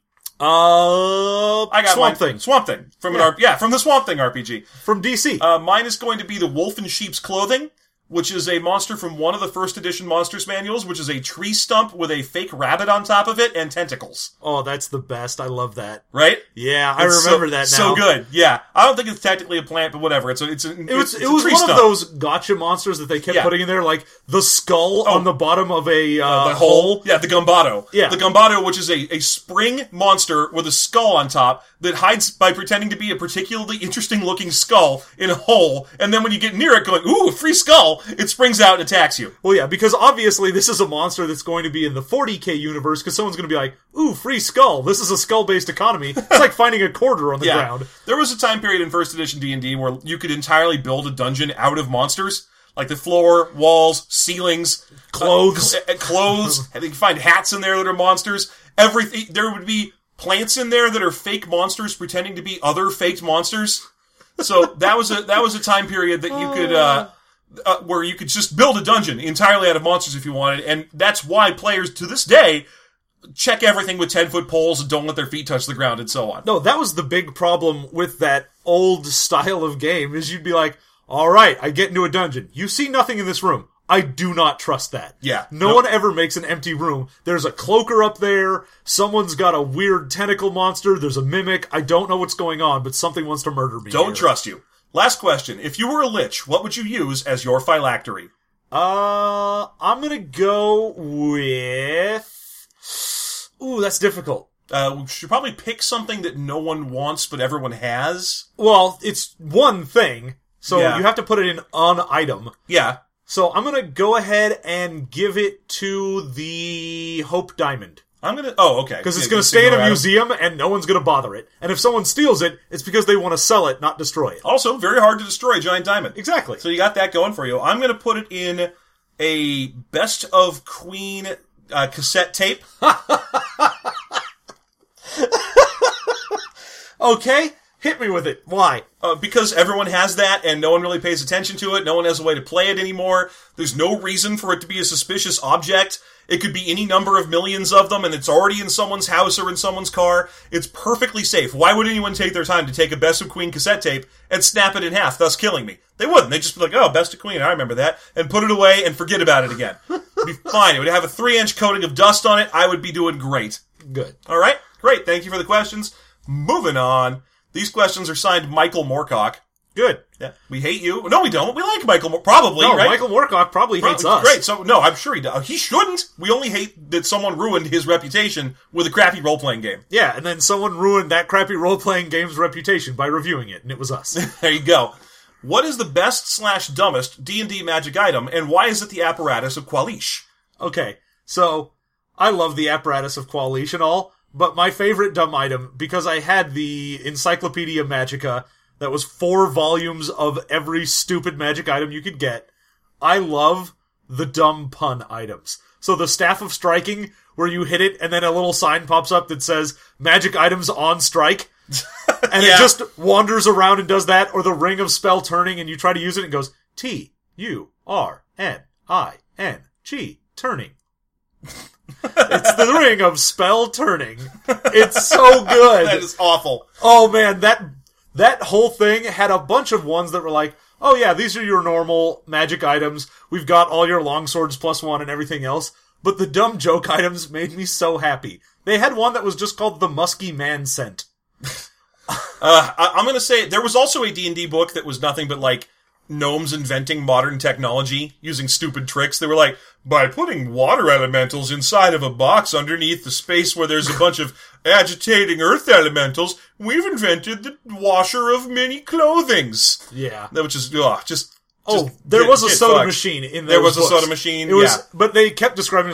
Uh, I got Swamp mine. Thing Swamp Thing from Yeah. an R- yeah from the Swamp Thing R P G. from D C. Uh, mine is going to be the Wolf in Sheep's Clothing, which is a monster from one of the first edition Monsters manuals, which is a tree stump with a fake rabbit on top of it and tentacles. Oh, that's the best. I love that. Right? Yeah, I It's remember so, that now. So good. Yeah. I don't think it's technically a plant, but whatever. It's a, it's a, It was, it's, it it's was a tree one stump. of those gotcha monsters that they kept Yeah. putting in there, like the skull on the bottom of a uh, the hole. Yeah, the Gumbato. Yeah. The Gumbato, which is a, a spring monster with a skull on top that hides by pretending to be a particularly interesting looking skull in a hole, and then when you get near it going, ooh, a free skull, it springs out and attacks you. Well, yeah, because obviously this is a monster that's going to be in the forty K universe, because someone's going to be like, ooh, free skull. This is a skull-based economy. It's like finding a quarter on the ground. There was a time period in first edition D and D where you could entirely build a dungeon out of monsters. Like the floor, walls, ceilings, Clothes. uh, cl- uh, clothes. And you can find hats in there that are monsters. Everything. There would be plants in there that are fake monsters pretending to be other faked monsters. So that was a that was a time period that you could uh, uh, where you could just build a dungeon entirely out of monsters if you wanted, and that's why players to this day check everything with ten foot poles and don't let their feet touch the ground and so on. No, that was the big problem with that old style of game, is you'd be like, all right, I get into a dungeon. You see nothing in this room. I do not trust that. Yeah. No Nope. one ever makes an empty room. There's a cloaker up there. Someone's got a weird tentacle monster. There's a mimic. I don't know what's going on, but something wants to murder me. Don't here. trust you. Last question. If you were a lich, what would you use as your phylactery? Uh, I'm gonna go with... Ooh, that's difficult. Uh, we should probably pick something that no one wants but everyone has. Well, it's one thing, so Yeah. you have to put it in an item. Yeah. So I'm gonna go ahead and give it to the Hope Diamond. I'm gonna... Oh, okay. Because it's Yeah, gonna just stay in ignore a Adam. museum and no one's gonna bother it. And if someone steals it, it's because they want to sell it, not destroy it. Also, very hard to destroy a giant diamond. Exactly. So you got that going for you. I'm gonna put it in a Best of Queen uh, cassette tape. Okay, hit me with it. Why? Uh, because everyone has that and no one really pays attention to it. No one has a way to play it anymore. There's no reason for it to be a suspicious object. It could be any number of millions of them and it's already in someone's house or in someone's car. It's perfectly safe. Why would anyone take their time to take a Best of Queen cassette tape and snap it in half, thus killing me? They wouldn't. They'd just be like, oh, Best of Queen, I remember that, and put it away and forget about it again. It'd be fine. It would have a three inch coating of dust on it. I would be doing great. Good. All right, great. Thank you for the questions. Moving on. These questions are signed Michael Moorcock. Good. Yeah, we hate you. No, we don't. We like Michael. Moore- Probably, No, right? Michael Moorcock probably hates us. Great. So, no, I'm sure he does. He shouldn't. We only hate that someone ruined his reputation with a crappy role playing game. Yeah, and then someone ruined that crappy role-playing game's reputation by reviewing it, and it was us. There you go. What is the best slash dumbest D and D magic item, and why is it the apparatus of Qualish? Okay, so I love the apparatus of Qualish and all, but my favorite dumb item, because I had the Encyclopedia Magica that was four volumes of every stupid magic item you could get, I love the dumb pun items. So the Staff of Striking, where you hit it and then a little sign pops up that says, magic items on strike. And Yeah. it just wanders around and does that, or the Ring of Spell Turning, and you try to use it and it goes, T U R N I N G, turning. It's the Ring of Spell Turning. It's so good. That is awful. Oh man, that that whole thing had a bunch of ones that were like, oh yeah, these are your normal magic items. We've got all your longswords plus one and everything else. But the dumb joke items made me so happy. They had one that was just called the Musky Man Scent. Uh, I, I'm going to say there was also a D and D book that was nothing but like gnomes inventing modern technology using stupid tricks. They were like, by putting water elementals inside of a box underneath the space where there's a bunch of agitating earth elementals, we've invented the washer of many clothings. Yeah. That which is ugh, just. Oh, just there get- was a get soda fucked. machine in those There was a books. soda machine, It was, yeah. but they kept describing it as like,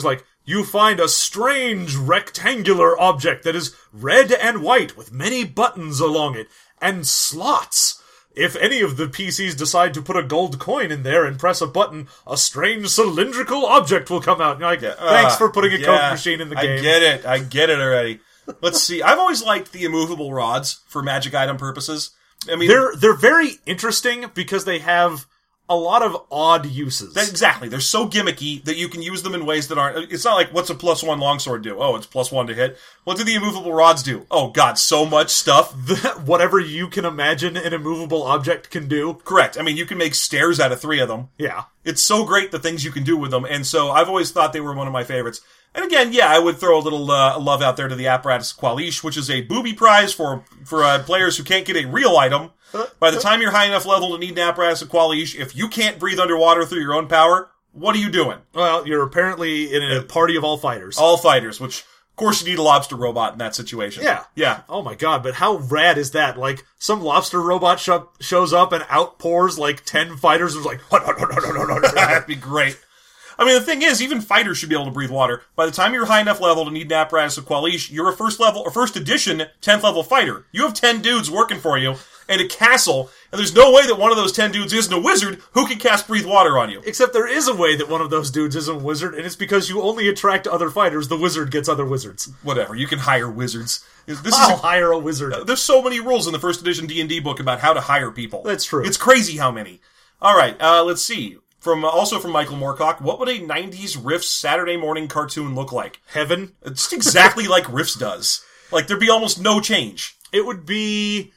you find a strange rectangular object that is red and white with many buttons along it and slots. If any of the P Cs decide to put a gold coin in there and press a button, a strange cylindrical object will come out. And you're like, thanks Uh, for putting a yeah, Coke machine in the game. I get it. I get it already. Let's see. I've always liked the immovable rods for magic item purposes. I mean, They're they're very interesting because they have a lot of odd uses. That- exactly. They're so gimmicky that you can use them in ways that aren't... It's not like, what's a plus one longsword do? Oh, it's plus one to hit. What do the immovable rods do? Oh, God, so much stuff. Whatever you can imagine an immovable object can do. Correct. I mean, you can make stairs out of three of them. Yeah. It's so great the things you can do with them, and so I've always thought they were one of my favorites. And again, yeah, I would throw a little uh, love out there to the Apparatus Qualish, which is a booby prize for for uh, players who can't get a real item. By the time you're high enough level to need an Apparatus Qualish, if you can't breathe underwater through your own power, what are you doing? Well, you're apparently in a party of all fighters. All fighters, which, of course, you need a lobster robot in that situation. Yeah. Yeah. Oh my god, but how rad is that? Like, some lobster robot sho- shows up and outpours like ten fighters who's like, hut, hut, hut, hut, hut, hut, hut. That'd be great. I mean, the thing is, even fighters should be able to breathe water. By the time you're high enough level to need an Apparatus of Qualish, you're a first level, or first edition, tenth level fighter. You have ten dudes working for you, and a castle, and there's no way that one of those ten dudes isn't a wizard who can cast breathe water on you. Except there is a way that one of those dudes isn't a wizard, and it's because you only attract other fighters. The wizard gets other wizards. Whatever, you can hire wizards. This is I'll a- hire a wizard. There's so many rules in the first edition D and D book about how to hire people. That's true. It's crazy how many. All right, uh, let's see. From uh, also from Michael Moorcock, what would a nineties Riffs Saturday morning cartoon look like? Heaven. It's exactly like Riffs does. Like there'd be almost no change. It would be...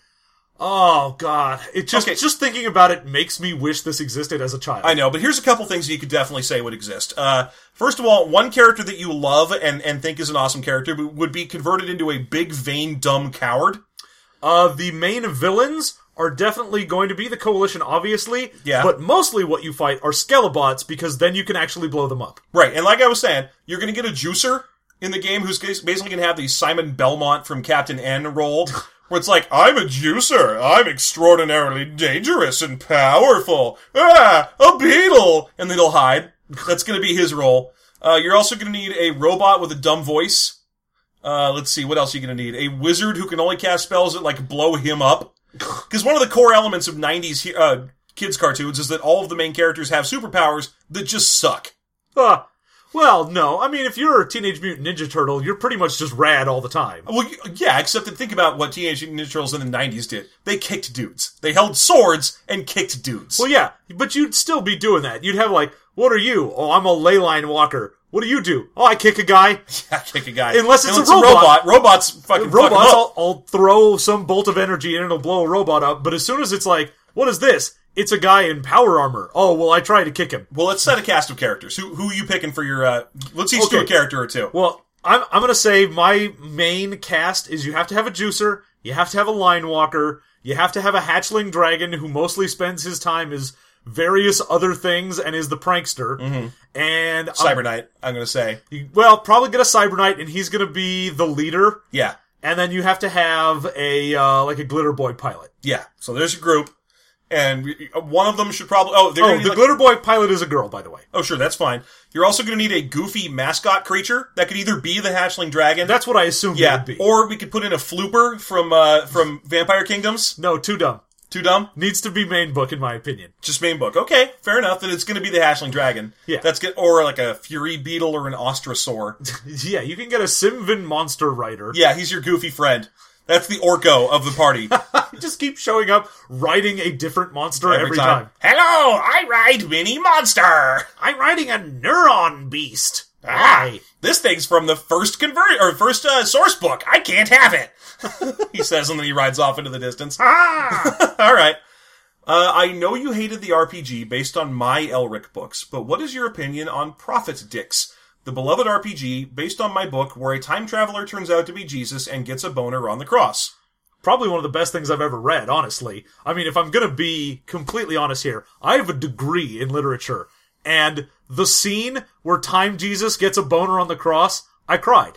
Oh, God. It just Okay. just thinking about it makes me wish this existed as a child. I know, but here's a couple things you could definitely say would exist. Uh, first of all, one character that you love and, and think is an awesome character would be converted into a big, vain, dumb coward. Uh, the main villains are definitely going to be the Coalition, obviously. Yeah. But mostly what you fight are Skelebots, because then you can actually blow them up. Right, and like I was saying, you're going to get a juicer in the game who's basically going to have the Simon Belmont from Captain N role, where it's like, I'm a juicer, I'm extraordinarily dangerous and powerful, ah, a beetle, and then he'll hide. That's going to be his role. Uh, you're also going to need a robot with a dumb voice. Uh, let's see, what else are you going to need? A wizard who can only cast spells that, like, blow him up. Because one of the core elements of nineties uh, kids cartoons is that all of the main characters have superpowers that just suck. Uh, well, no. I mean, if you're a Teenage Mutant Ninja Turtle, you're pretty much just rad all the time. Well, yeah, except that think about what Teenage Mutant Ninja Turtles in the nineties did. They kicked dudes. They held swords and kicked dudes. Well, yeah, but you'd still be doing that. You'd have like, what are you? Oh, I'm a ley line walker. What do you do? Oh, I kick a guy. I kick a guy. Unless it's a robot. Robots fucking Robots, fuck 'em up. I'll, I'll throw some bolt of energy and it'll blow a robot up. But as soon as it's like, what is this? It's a guy in power armor. Oh, well, I try to kick him. Well, let's set a cast of characters. Who who are you picking for your, uh, let's each do Okay. a character or two. Well, I'm, I'm gonna say my main cast is you have to have a juicer, you have to have a line walker, you have to have a hatchling dragon who mostly spends his time as various other things and is the prankster. Mm-hmm. And I'm- Cyber Knight, I'm gonna say. well, probably get a Cyber Knight, and he's gonna be the leader. Yeah. And then you have to have a uh, like a Glitter Boy pilot. Yeah. So there's your group. And one of them should probably, oh, they're Oh, gonna need the like- Glitter Boy pilot is a girl, by the way. oh, sure, that's fine. You're also gonna need a goofy mascot creature that could either be the hatchling dragon. That's what I assumed it yeah. would be. Or we could put in a flooper from, uh, from Vampire Kingdoms. no, too dumb. Too dumb? Needs to be main book, in my opinion. Just main book. Okay, fair enough. Then it's going to be the hatchling dragon. Yeah. That's good. Or like a fury beetle or an ostrosaur. Yeah, you can get a Simvin monster rider. Yeah, he's your goofy friend. That's the Orko of the party. Just keep showing up, riding a different monster every, time. Hello, I ride Mini Monster. I'm riding a Neuron Beast. Ah, Why? this thing's from the first convert or first uh, source book. I can't have it. He says, and then he rides off into the distance. Ah! All right. Uh, I know you hated the R P G based on my Elric books, but what is your opinion on Prophet Dix, the beloved R P G based on my book where a time traveler turns out to be Jesus and gets a boner on the cross? Probably one of the best things I've ever read, honestly. I mean, if I'm gonna be completely honest here, I have a degree in literature, and the scene where Time Jesus gets a boner on the cross, I cried.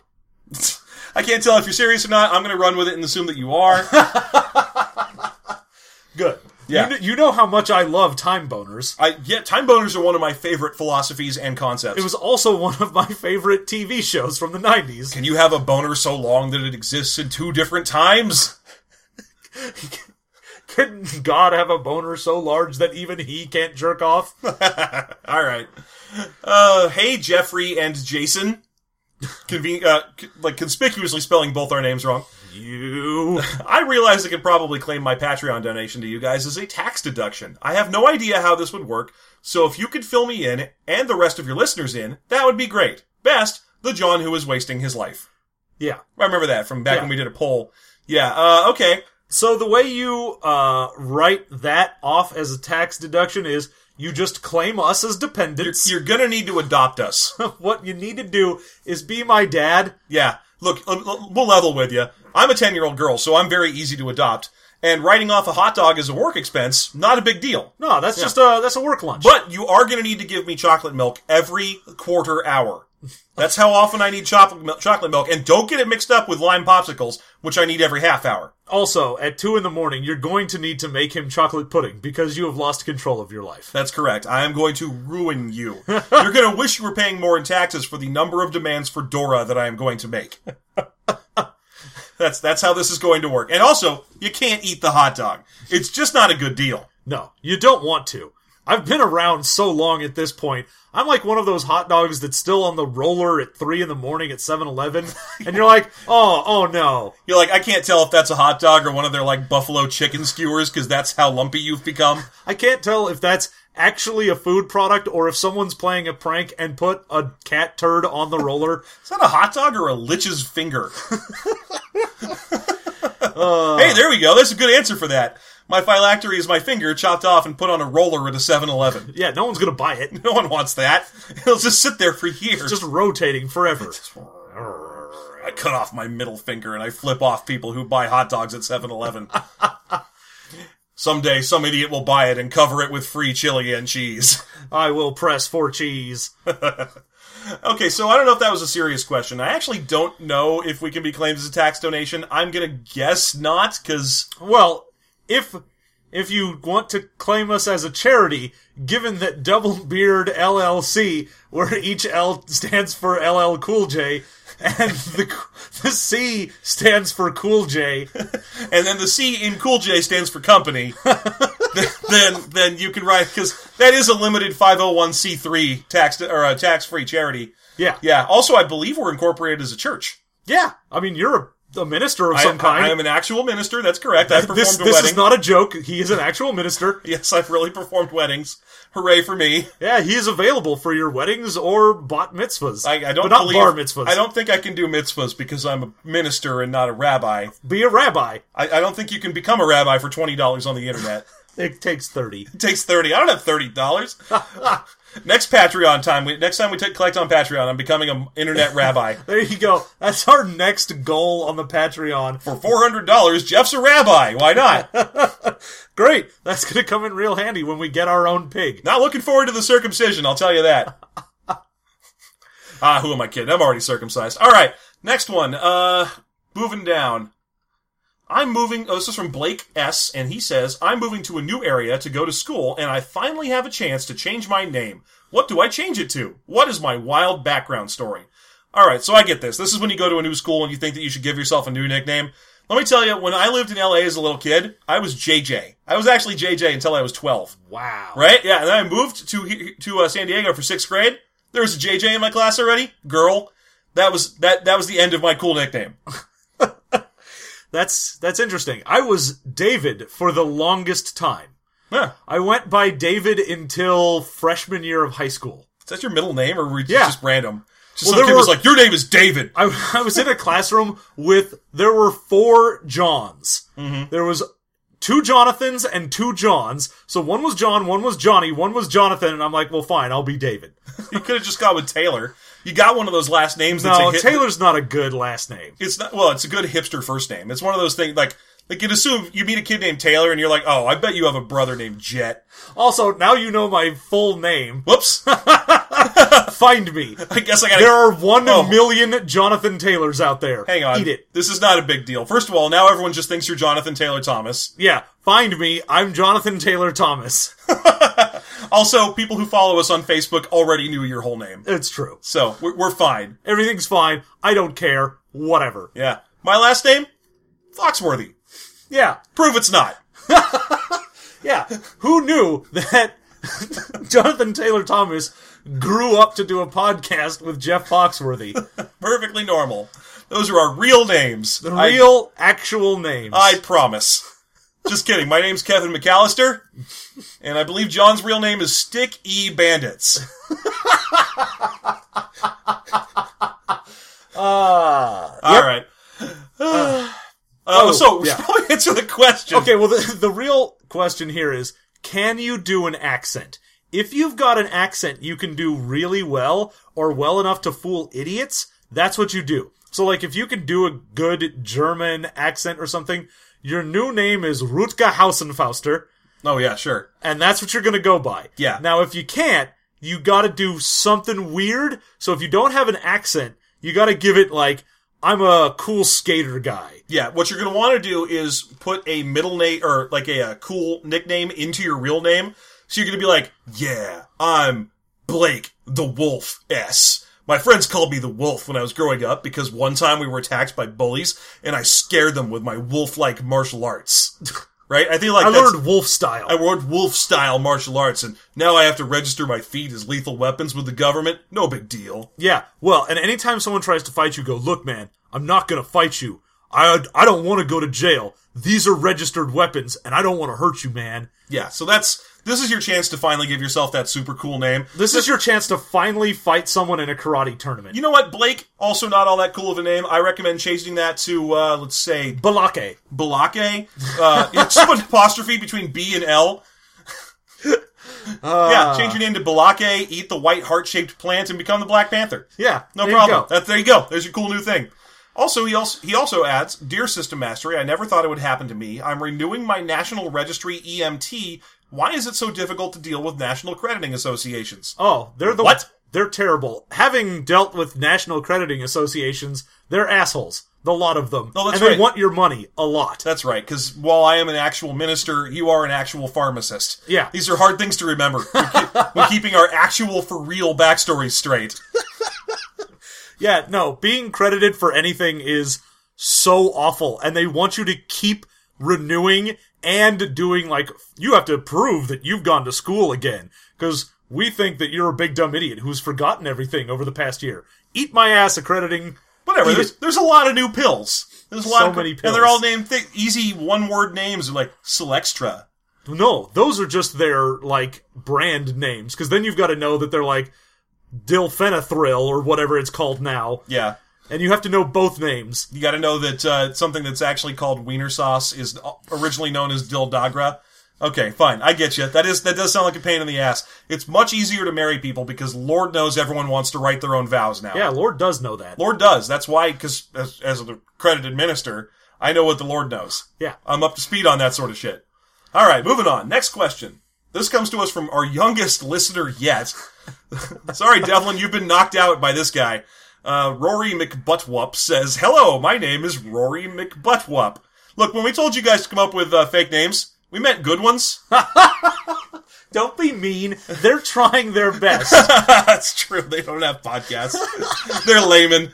I can't tell if you're serious or not. I'm going to run with it and assume that you are. Good. Yeah. You, kn- you know how much I love time boners. I yeah, time boners are one of my favorite philosophies and concepts. It was also one of my favorite T V shows from the nineties. Can you have a boner so long that it exists in two different times? Can God have a boner so large that even he can't jerk off? All right. Uh, hey, Jeffrey and Jason. Conven- uh, c- like conspicuously spelling both our names wrong. You. I realize I could probably claim my Patreon donation to you guys as a tax deduction. I have no idea how this would work, so if you could fill me in, and the rest of your listeners in, that would be great. Best, the John who is wasting his life. Yeah. I remember that from back Yeah. when we did a poll. Yeah, uh, okay. So the way you uh, write that off as a tax deduction is you just claim us as dependents. You're gonna need to adopt us. What you need to do is be my dad. Yeah, look, l- l- we'll level with you. I'm a ten-year-old girl, so I'm very easy to adopt. And writing off a hot dog as a work expense, not a big deal. No, that's just a that's a work lunch. But you are going to need to give me chocolate milk every quarter hour. That's how often I need chocolate milk, chocolate milk. And don't get it mixed up with lime popsicles, which I need every half hour. Also, at two in the morning, you're going to need to make him chocolate pudding because you have lost control of your life. That's correct. I am going to ruin you. You're going to wish you were paying more in taxes for the number of demands for Dora that I am going to make. That's that's how this is going to work. And also, you can't eat the hot dog. It's just not a good deal. No, you don't want to. I've been around so long at this point. I'm like one of those hot dogs that's still on the roller at three in the morning at seven eleven. And you're like, oh, oh no. You're like, I can't tell if that's a hot dog or one of their, like, buffalo chicken skewers because that's how lumpy you've become. I can't tell if that's actually a food product or if someone's playing a prank and put a cat turd on the roller. Is that a hot dog or a lich's finger? uh, hey, there we go. That's a good answer for that. My phylactery is my finger chopped off and put on a roller at a seven eleven. Yeah, no one's going to buy it. No one wants that. It'll just sit there for years. Just rotating forever. I cut off my middle finger and I flip off people who buy hot dogs at seven eleven. Someday, some idiot will buy it and cover it with free chili and cheese. I will press for cheese. Okay, so I don't know if that was a serious question. I actually don't know if we can be claimed as a tax donation. I'm gonna guess not, because... Well, if if you want to claim us as a charity, given that Double Beard L L C, where each L stands for L L Cool J, and the the C stands for Cool J, and then the C in Cool J stands for company, then then you can write, because that is a limited five oh one c three tax or a tax-free charity. Yeah. Yeah. Also, I believe we're incorporated as a church. Yeah. I mean, you're a a minister of some I, kind. I am an actual minister, that's correct. I've performed this a this wedding. is not a joke. He is an actual minister. Yes, I've really performed weddings. Hooray for me. Yeah, he is available for your weddings or bat mitzvahs. I, I don't but not believe, bar mitzvahs. I don't think I can do mitzvahs because I'm a minister and not a rabbi. Be a rabbi. I, I don't think you can become a rabbi for twenty dollars on the internet. It takes thirty. It takes thirty. I don't have thirty dollars. Next Patreon time, we, next time we take, collect on Patreon, I'm becoming an internet rabbi. There you go. That's our next goal on the Patreon. For four hundred dollars, Jeff's a rabbi. Why not? Great. That's going to come in real handy when we get our own pig. Not looking forward to the circumcision, I'll tell you that. Ah, who am I kidding? I'm already circumcised. All right, next one. Uh, moving down. I'm moving, oh, this is from Blake S., and he says, I'm moving to a new area to go to school, and I finally have a chance to change my name. What do I change it to? What is my wild background story? Alright, so I get this. This is when you go to a new school and you think that you should give yourself a new nickname. Let me tell you, when I lived in L A as a little kid, I was J J. I was actually J J until I was twelve. Wow. Right? Yeah, and then I moved to to uh, San Diego for sixth grade. There was a J J in my class already. Girl. That was that that was the end of my cool nickname. That's that's interesting. I was David for the longest time. Huh. I went by David until freshman year of high school. Is that your middle name, or were you Yeah. just random? Just Well, some there kid was were- like, your name is David. I, I was in a classroom with, there were four Johns. Mm-hmm. There was two Jonathans and two Johns. So one was John, one was Johnny, one was Jonathan, and I'm like, well, fine, I'll be David. You could have just gone with Taylor. You got one of those last names that's No, a hit. Taylor's not a good last name. It's not, well, it's a good hipster first name. It's one of those things, like, like you'd assume you meet a kid named Taylor and you're like, oh, I bet you have a brother named Jet. Also, now you know my full name. Whoops. find me. I guess I gotta... There are one Oh. million Jonathan Taylors out there. Hang on. Eat it. This is not a big deal. First of all, now everyone just thinks you're Jonathan Taylor Thomas. Yeah, find me. I'm Jonathan Taylor Thomas. Also, people who follow us on Facebook already knew your whole name. It's true. So, we're, we're fine. Everything's fine. I don't care. Whatever. Yeah. My last name? Foxworthy. Yeah. Prove it's not. Yeah. Who knew that Jonathan Taylor Thomas grew up to do a podcast with Jeff Foxworthy? Perfectly normal. Those are our real names. The real, actual names. I, I promise. Just kidding. My name's Kevin McAllister, and I believe John's real name is Stick E Bandits. Ah. All right. Uh, oh, so we should yeah. probably answer the question. Okay, well, the, the real question here is, can you do an accent? If you've got an accent you can do really well, or well enough to fool idiots, that's what you do. So, like, if you can do a good German accent or something, your new name is Rutger Hausenfauster, Oh, yeah, sure. and that's what you're gonna go by. Yeah. Now, if you can't, you gotta do something weird. So if you don't have an accent, you gotta give it, like, I'm a cool skater guy. Yeah, what you're going to want to do is put a middle name, or like a, a cool nickname into your real name. So you're going to be like, yeah, I'm Blake the Wolf S. My friends called me the Wolf when I was growing up because one time we were attacked by bullies and I scared them with my wolf-like martial arts. Right? I think like I that's... learned wolf style. I learned wolf-style martial arts, and now I have to register my feet as lethal weapons with the government. No big deal. Yeah, well, and anytime someone tries to fight you, go, look, man, I'm not gonna fight you. I, I don't want to go to jail. These are registered weapons, and I don't want to hurt you, man. Yeah, so that's... This is your chance to finally give yourself that super cool name. This is your chance to finally fight someone in a karate tournament. You know what, Blake? Also not all that cool of a name. I recommend changing that to, uh, let's say... Balake. Balake. Uh, it's an apostrophe between B and L. Uh, yeah, change your name to Balake, eat the white heart-shaped plant, and become the Black Panther. Yeah, No there problem. You go. That, there you go. There's your cool new thing. Also, he also he also adds, Dear System Mastery, I never thought it would happen to me. I'm renewing my National Registry E M T. Why is it so difficult to deal with National Crediting Associations? Oh, they're the What? They're terrible. Having dealt with national crediting associations, they're assholes. The lot of them. No, that's and they right. want your money a lot. That's right, because while I am an actual minister, you are an actual pharmacist. Yeah. These are hard things to remember when, keep, when keeping our actual for real backstories straight. Yeah, no, being credited for anything is so awful, and they want you to keep renewing and doing, like, you have to prove that you've gone to school again, because we think that you're a big dumb idiot who's forgotten everything over the past year. Eat my ass accrediting. Whatever, Eat there's, it. there's a lot of new pills. There's a lot So of, many And pills. they're all named th- easy one-word names, like Selextra. No, those are just their, like, brand names, because then you've got to know that they're, like, Dilfenathril, or whatever it's called now, Yeah. and you have to know both names. You gotta know that uh, something that's actually called wiener sauce is originally known as Dildagra. Okay, fine, I get you. That is that does sound like a pain in the ass. It's much easier to marry people because Lord knows everyone wants to write their own vows now. Yeah, Lord does know that. Lord does. That's why, because as, as an accredited minister, I know what the Lord knows. Yeah. I'm up to speed on that sort of shit. All right, moving on. Next question. This comes to us from our youngest listener yet. Sorry, Devlin, you've been knocked out by this guy. Uh, Rory McButtwup says, Hello, my name is Rory McButtwup. Look, when we told you guys to come up with uh, fake names, we meant good ones. Don't be mean. They're trying their best. That's true. They don't have podcasts. They're laymen.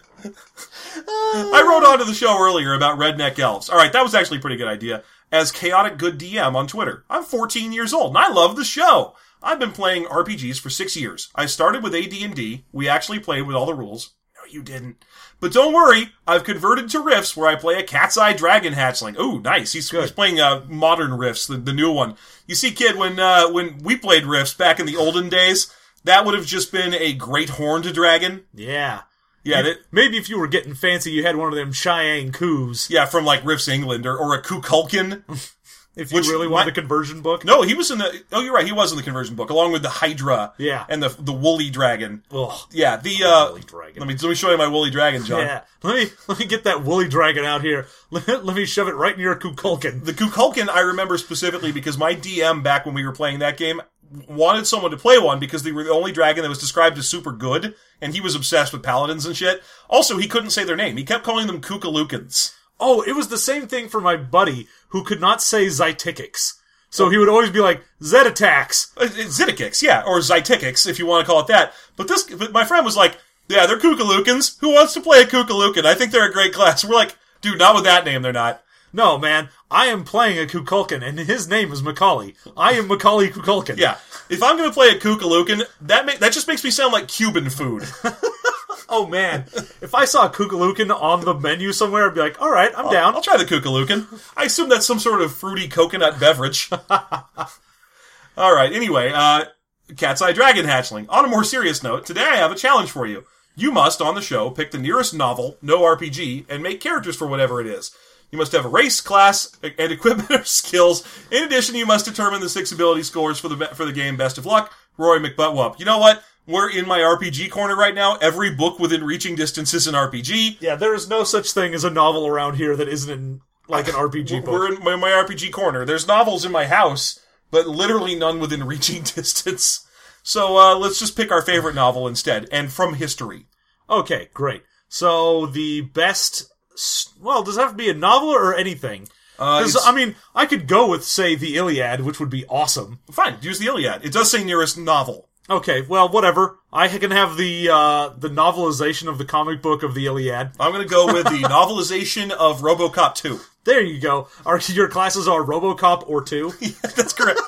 I wrote onto the show earlier about redneck elves. All right, that was actually a pretty good idea. As Chaotic Good D M on Twitter. I'm fourteen years old, and I love the show. I've been playing R P Gs for six years. I started with A D and D. We actually played with all the rules. No, you didn't. But don't worry, I've converted to Rifts where I play a Cat's Eye Dragon Hatchling. Ooh, nice. He's, he's playing uh, modern Rifts, the, the new one. You see, kid, when uh, when we played Rifts back in the olden days, that would have just been a Great Horned Dragon. Yeah. Yeah, You- that, maybe if you were getting fancy, you had one of them Cheyenne Coos. yeah, from like Rifts England, or, or a Kukulkan. If you Which really wanted might- a conversion book. No, he was in the. Oh, you're right. He was in the conversion book, along with the Hydra. Yeah. And the the woolly dragon. Ugh. Yeah. The uh. Woolly dragon. Let me let me show you my woolly dragon, John. Yeah. Let me let me get that woolly dragon out here. Let, let me shove it right in your Kukulkan. The Kukulkan I remember specifically because my D M back when we were playing that game wanted someone to play one because they were the only dragon that was described as super good, and he was obsessed with paladins and shit. Also, he couldn't say their name. He kept calling them Kukulukans. Oh, it was the same thing for my buddy who could not say Zytikix. So he would always be like, Zetattax. Uh, Zitikix, yeah, or Zytikix, if you want to call it that. But this, but my friend was like, yeah, they're Kukulukans. Who wants to play a Kukulukan? I think they're a great class. We're like, dude, not with that name, they're not. No, man, I am playing a Kukulkan, and his name is Macaulay. I am Macaulay Kukulkan. Yeah. If I'm going to play a Kukulukan, that ma- that just makes me sound like Cuban food. Oh, man. If I saw a Kukulukan on the menu somewhere, I'd be like, all right, I'm down. I'll try the Kukulukan. I assume that's some sort of fruity coconut beverage. All right, anyway, uh, Cat's Eye Dragon Hatchling. On a more serious note, today I have a challenge for you. You must, on the show, pick the nearest novel, no R P G, and make characters for whatever it is. You must have a race, class, and equipment or skills. In addition, you must determine the six ability scores for the for the game. Best of luck, Rory McButtwup. You know what? We're in my R P G corner right now. Every book within reaching distance is an R P G. Yeah, there is no such thing as a novel around here that isn't in, like an R P G book. We're in my, my R P G corner. There's novels in my house, but literally none within reaching distance. So uh, let's just pick our favorite novel instead, and from history. Okay, great. So the best... Well, does it have to be a novel or anything? Because, uh, I mean, I could go with, say, the Iliad, which would be awesome. Fine, use the Iliad. It does say nearest novel. Okay, well, whatever. I can have the uh, the novelization of the comic book of the Iliad. I'm going to go with the novelization of RoboCop two. There you go. Are, your classes are RoboCop or two? Yeah, that's correct.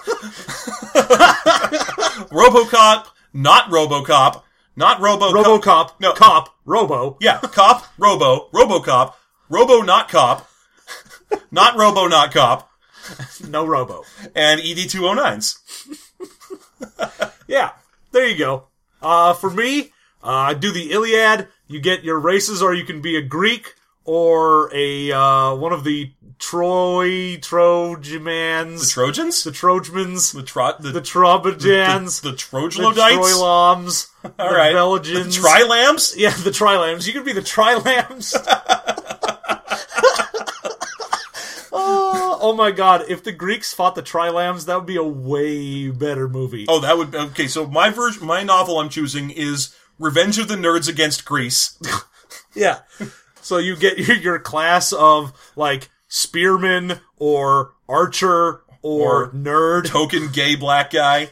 RoboCop, not RoboCop, not Robo... RoboCop, no. Cop, Robo. Yeah, Cop, Robo, RoboCop, Robo not Cop, not Robo not Cop. No Robo. And E D two oh nines. Yeah, there you go. Uh, for me, uh, do the Iliad. You get your races, or you can be a Greek, or a, uh, one of the Troy, Trojans. The Trojans? The Trojans. The Tro... The, The Trobajans. The, the, the The Trojlodites? Troilams. All the right. Belgians. The Trilams? Yeah, the Trilams. You could be the Trilams. oh, oh my god, if the Greeks fought the Trilams, that would be a way better movie. Oh, that would... Okay, so my version, my novel I'm choosing is Revenge of the Nerds Against Greece. Yeah. So you get your, your class of, like, spearman, or archer, or, Or nerd. Token gay black guy.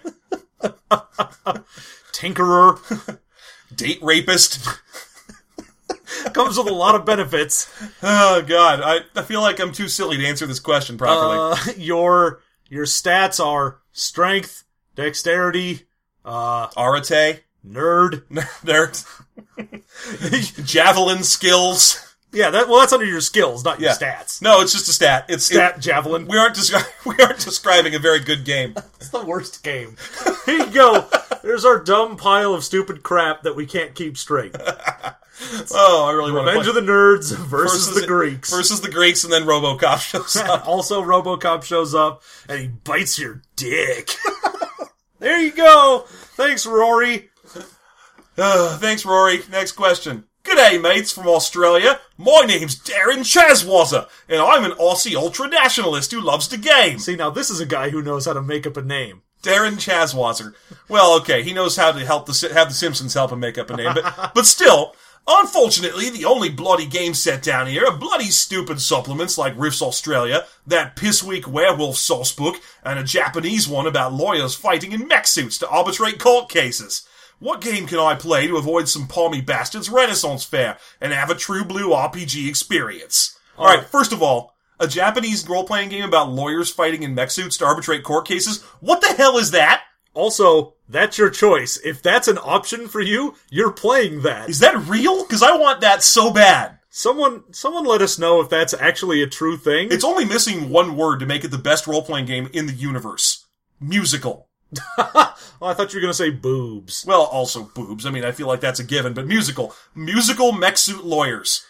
Tinkerer. Date rapist. Comes with a lot of benefits. Oh, God. I, I feel like I'm too silly to answer this question properly. Uh, your your stats are strength, dexterity, uh, Arate. nerd. Nerd. Javelin skills. Yeah, that well, that's under your skills, not your Yeah. stats. No, it's just a stat. It's Stat it- javelin. we aren't descri- we aren't describing a very good game. It's the worst game. Here you go. There's our dumb pile of stupid crap that we can't keep straight. Oh, I really want to Revenge play. of the Nerds versus, the Greeks. Versus the Greeks, and then RoboCop shows up. Also, RoboCop shows up, and he bites your dick. There you go. Thanks, Rory. Uh, thanks, Rory. Next question. G'day, mates from Australia. My name's Darren Chaswazzer, and I'm an Aussie ultra-nationalist who loves the game. See, now this is a guy who knows how to make up a name. Darren Chaswazzer. Well, okay, he knows how to help the have the Simpsons help him make up a name, but but still, unfortunately, the only bloody game set down here are bloody stupid supplements like Riffs Australia, that piss-weak werewolf sauce book, and a Japanese one about lawyers fighting in mech suits to arbitrate court cases. What game can I play to avoid some palmy bastards Renaissance Fair and have a true blue R P G experience? Alright, first of all, a Japanese role-playing game about lawyers fighting in mech suits to arbitrate court cases? What the hell is that? Also, that's your choice. If that's an option for you, you're playing that. Is that real? Because I want that so bad. Someone, someone let us know if that's actually a true thing. It's only missing one word to make it the best role-playing game in the universe. Musical. Oh, I thought you were going to say boobs. Well, also boobs. I mean, I feel like that's a given, but musical. Musical mech suit lawyers.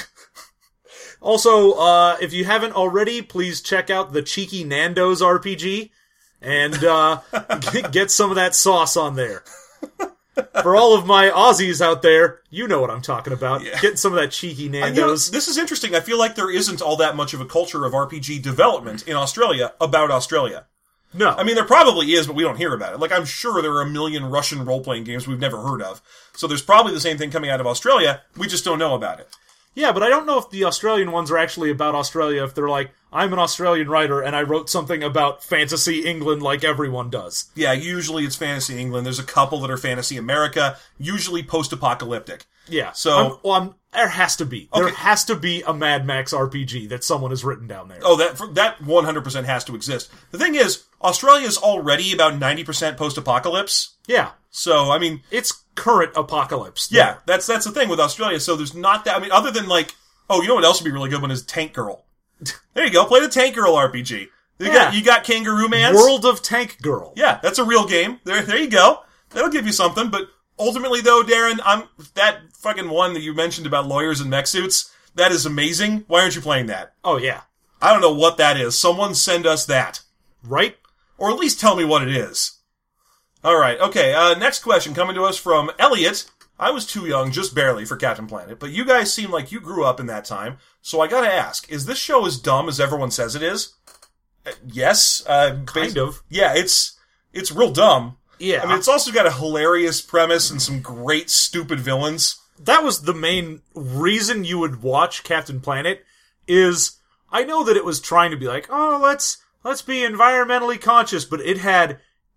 Also, uh, if you haven't already, please check out the Cheeky Nando's R P G and uh, get, get some of that sauce on there. For all of my Aussies out there, you know what I'm talking about. Yeah. Get some of that Cheeky You know, Nando's. this is interesting. I feel like there isn't all that much of a culture of R P G development in Australia about Australia. No. I mean, there probably is, but we don't hear about it. Like, I'm sure there are a million Russian role-playing games we've never heard of. So there's probably the same thing coming out of Australia. We just don't know about it. Yeah, but I don't know if the Australian ones are actually about Australia, if they're like, I'm an Australian writer and I wrote something about fantasy England like everyone does. Yeah, usually it's Fantasy England. There's a couple that are Fantasy America, usually post-apocalyptic. Yeah. So- I'm, well, I'm, there has to be. There Okay. has to be a Mad Max R P G that someone has written down there. Oh, that that one hundred percent has to exist. The thing is, Australia is already about ninety percent post-apocalypse. Yeah. So, I mean, It's current apocalypse. yeah, that's that's the thing with Australia. So there's not that, I mean, other than like, oh, you know what else would be really good one is Tank Girl. There you go, play the Tank Girl R P G. You, Yeah. got, you got Kangaroo Man. World of Tank Girl. Yeah, that's a real game. There, there you go. That'll give you something. But ultimately, though, Darren, I'm that fucking one that you mentioned about lawyers and mech suits. That is amazing. Why aren't you playing that? Oh, yeah. I don't know what that is. Someone send us that, Right? or at least tell me what it is. All right. Okay. Uh, next question coming to us from Elliot. I was too young, just barely, for Captain Planet, but you guys seem like you grew up in that time. So I gotta ask: is this show as dumb as everyone says it is? Uh, yes. Uh, Kind bas- of. Yeah. It's it's real dumb. Yeah. I mean, it's also got a hilarious premise and some great stupid villains. that was the main reason you would watch Captain Planet, is I know that it was trying to be like, oh, let's let's be environmentally conscious, but it had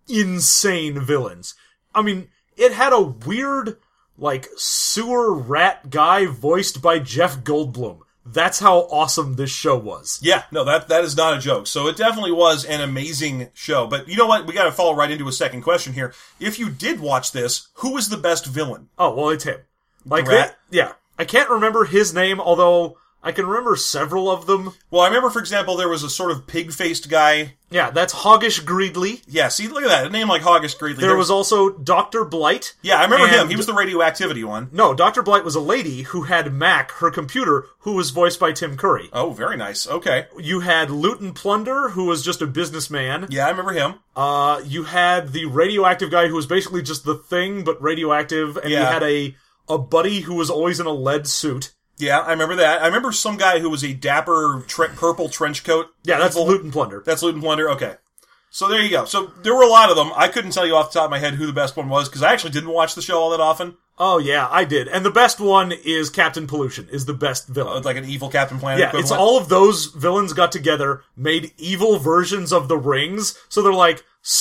insane villains. I mean, it had a weird, like, sewer rat guy voiced by Jeff Goldblum. That's how awesome this show was. Yeah, no, that that is not a joke. So it definitely was an amazing show. But you know what? We got to fall right into a second question here. If you did watch this, who was the best villain? Oh, well, it's him. Like, The rat? they- yeah. I can't remember his name, although I can remember several of them. Well, I remember, for example, there was a sort of pig-faced guy. Yeah, that's Hoggish Greedley. Yeah, see, look at that. A name like Hoggish Greedley. There was also Doctor Blight. Yeah, I remember him. and- He was the radioactivity one. No, Doctor Blight was a lady who had Mac, her computer, who was voiced by Tim Curry. Oh, very nice. Okay. You had Loot and Plunder, who was just a businessman. Yeah, I remember him. Uh, you had the radioactive guy who was basically just the Thing, but radioactive. And you Yeah. had a, a buddy who was always in a lead suit. Yeah, I remember that. I remember some guy who was a dapper tre- purple trench coat. Yeah, that's Evil. Loot and Plunder. That's Loot and Plunder. Okay. So there you go. So there were a lot of them. I couldn't tell you off the top of my head who the best one was, because I actually didn't watch the show all that often. Oh, yeah, I did. And the best one is Captain Pollution, is the best villain. Like an evil Captain Planet Yeah, equivalent. it's all of those villains got together, made evil versions of the rings, so they're like,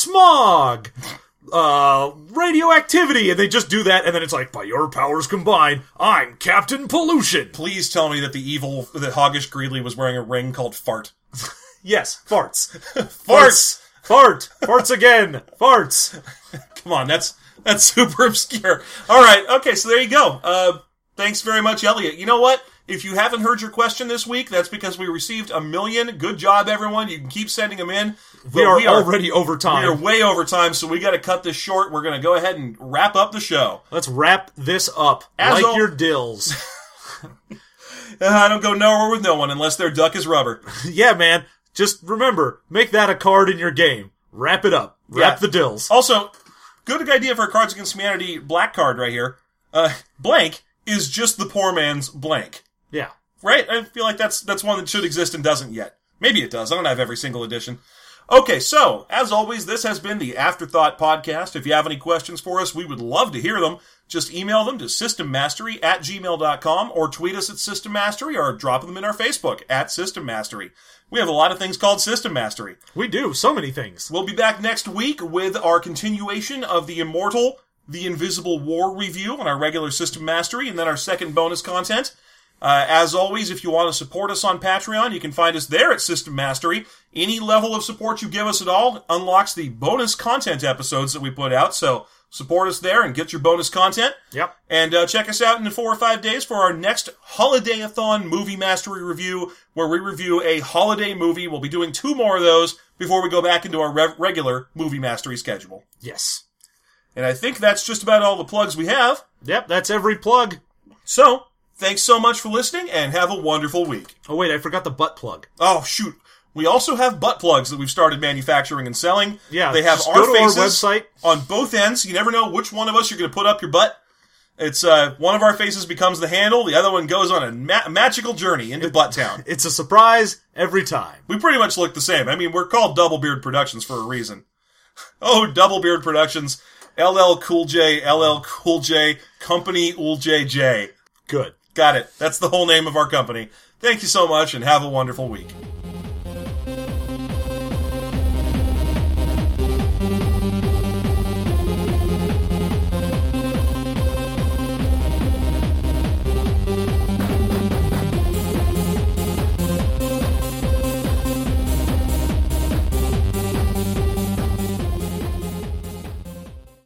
Smog! Uh, radioactivity! And they just do that, and then it's like, by your powers combined, I'm Captain Pollution! Please tell me that the evil, that Hoggish Greedley was wearing a ring called Fart. Yes, farts. Farts! Fart! Farts again! Farts! Come on, that's that's super obscure. All right, okay, so there you go. Uh, thanks very much, Elliot. You know what? If you haven't heard your question this week, that's because we received a million. Good job, everyone. You can keep sending them in. We But are, already over we time. are way over time, so we got to cut this short. We're going to go ahead and wrap up the show. Let's wrap this up. As like al- your dills. Uh, I don't go nowhere with no one unless their duck is rubber. Yeah, man. Just remember, make that a card in your game. Wrap it up. Wrap Yeah. the dills. Also, good idea for a Cards Against Humanity black card right here. Uh, blank is just the poor man's blank. Yeah. Right? I feel like that's that's one that should exist and doesn't yet. Maybe it does. I don't have every single edition. Okay, so, as always, this has been the Afterthought Podcast. If you have any questions for us, we would love to hear them. Just email them to systemmastery at gmail dot com or tweet us at System Mastery or drop them in our Facebook at System Mastery. We have a lot of things called System Mastery. We do. So many things. We'll be back next week with our continuation of the Immortal, the Invisible War review on our regular System Mastery, and then our second bonus content. Uh, as always, if you want to support us on Patreon, you can find us there at System Mastery. Any level of support you give us at all unlocks the bonus content episodes that we put out, so support us there and get your bonus content. Yep. And uh, check us out in four or five days for our next Holiday-a-thon Movie Mastery review, where we review a holiday movie. We'll be doing two more of those before we go back into our re- regular Movie Mastery schedule. Yes. And I think that's just about all the plugs we have. Yep, that's every plug. So, thanks so much for listening, and have a wonderful week. Oh, wait, I forgot the butt plug. Oh, shoot. We also have butt plugs that we've started manufacturing and selling. Yeah, They have just our go to our faces website. on both ends. You never know which one of us you're going to put up your butt. It's uh, one of our faces becomes the handle, the other one goes on a ma- magical journey into Butttown. It's a surprise every time. We pretty much look the same. I mean, we're called Doublebeard Productions for a reason. Oh, Doublebeard Productions, L L Cool J, L L Cool J, Company Ool J J. Good. Got it. That's the whole name of our company. Thank you so much, and have a wonderful week.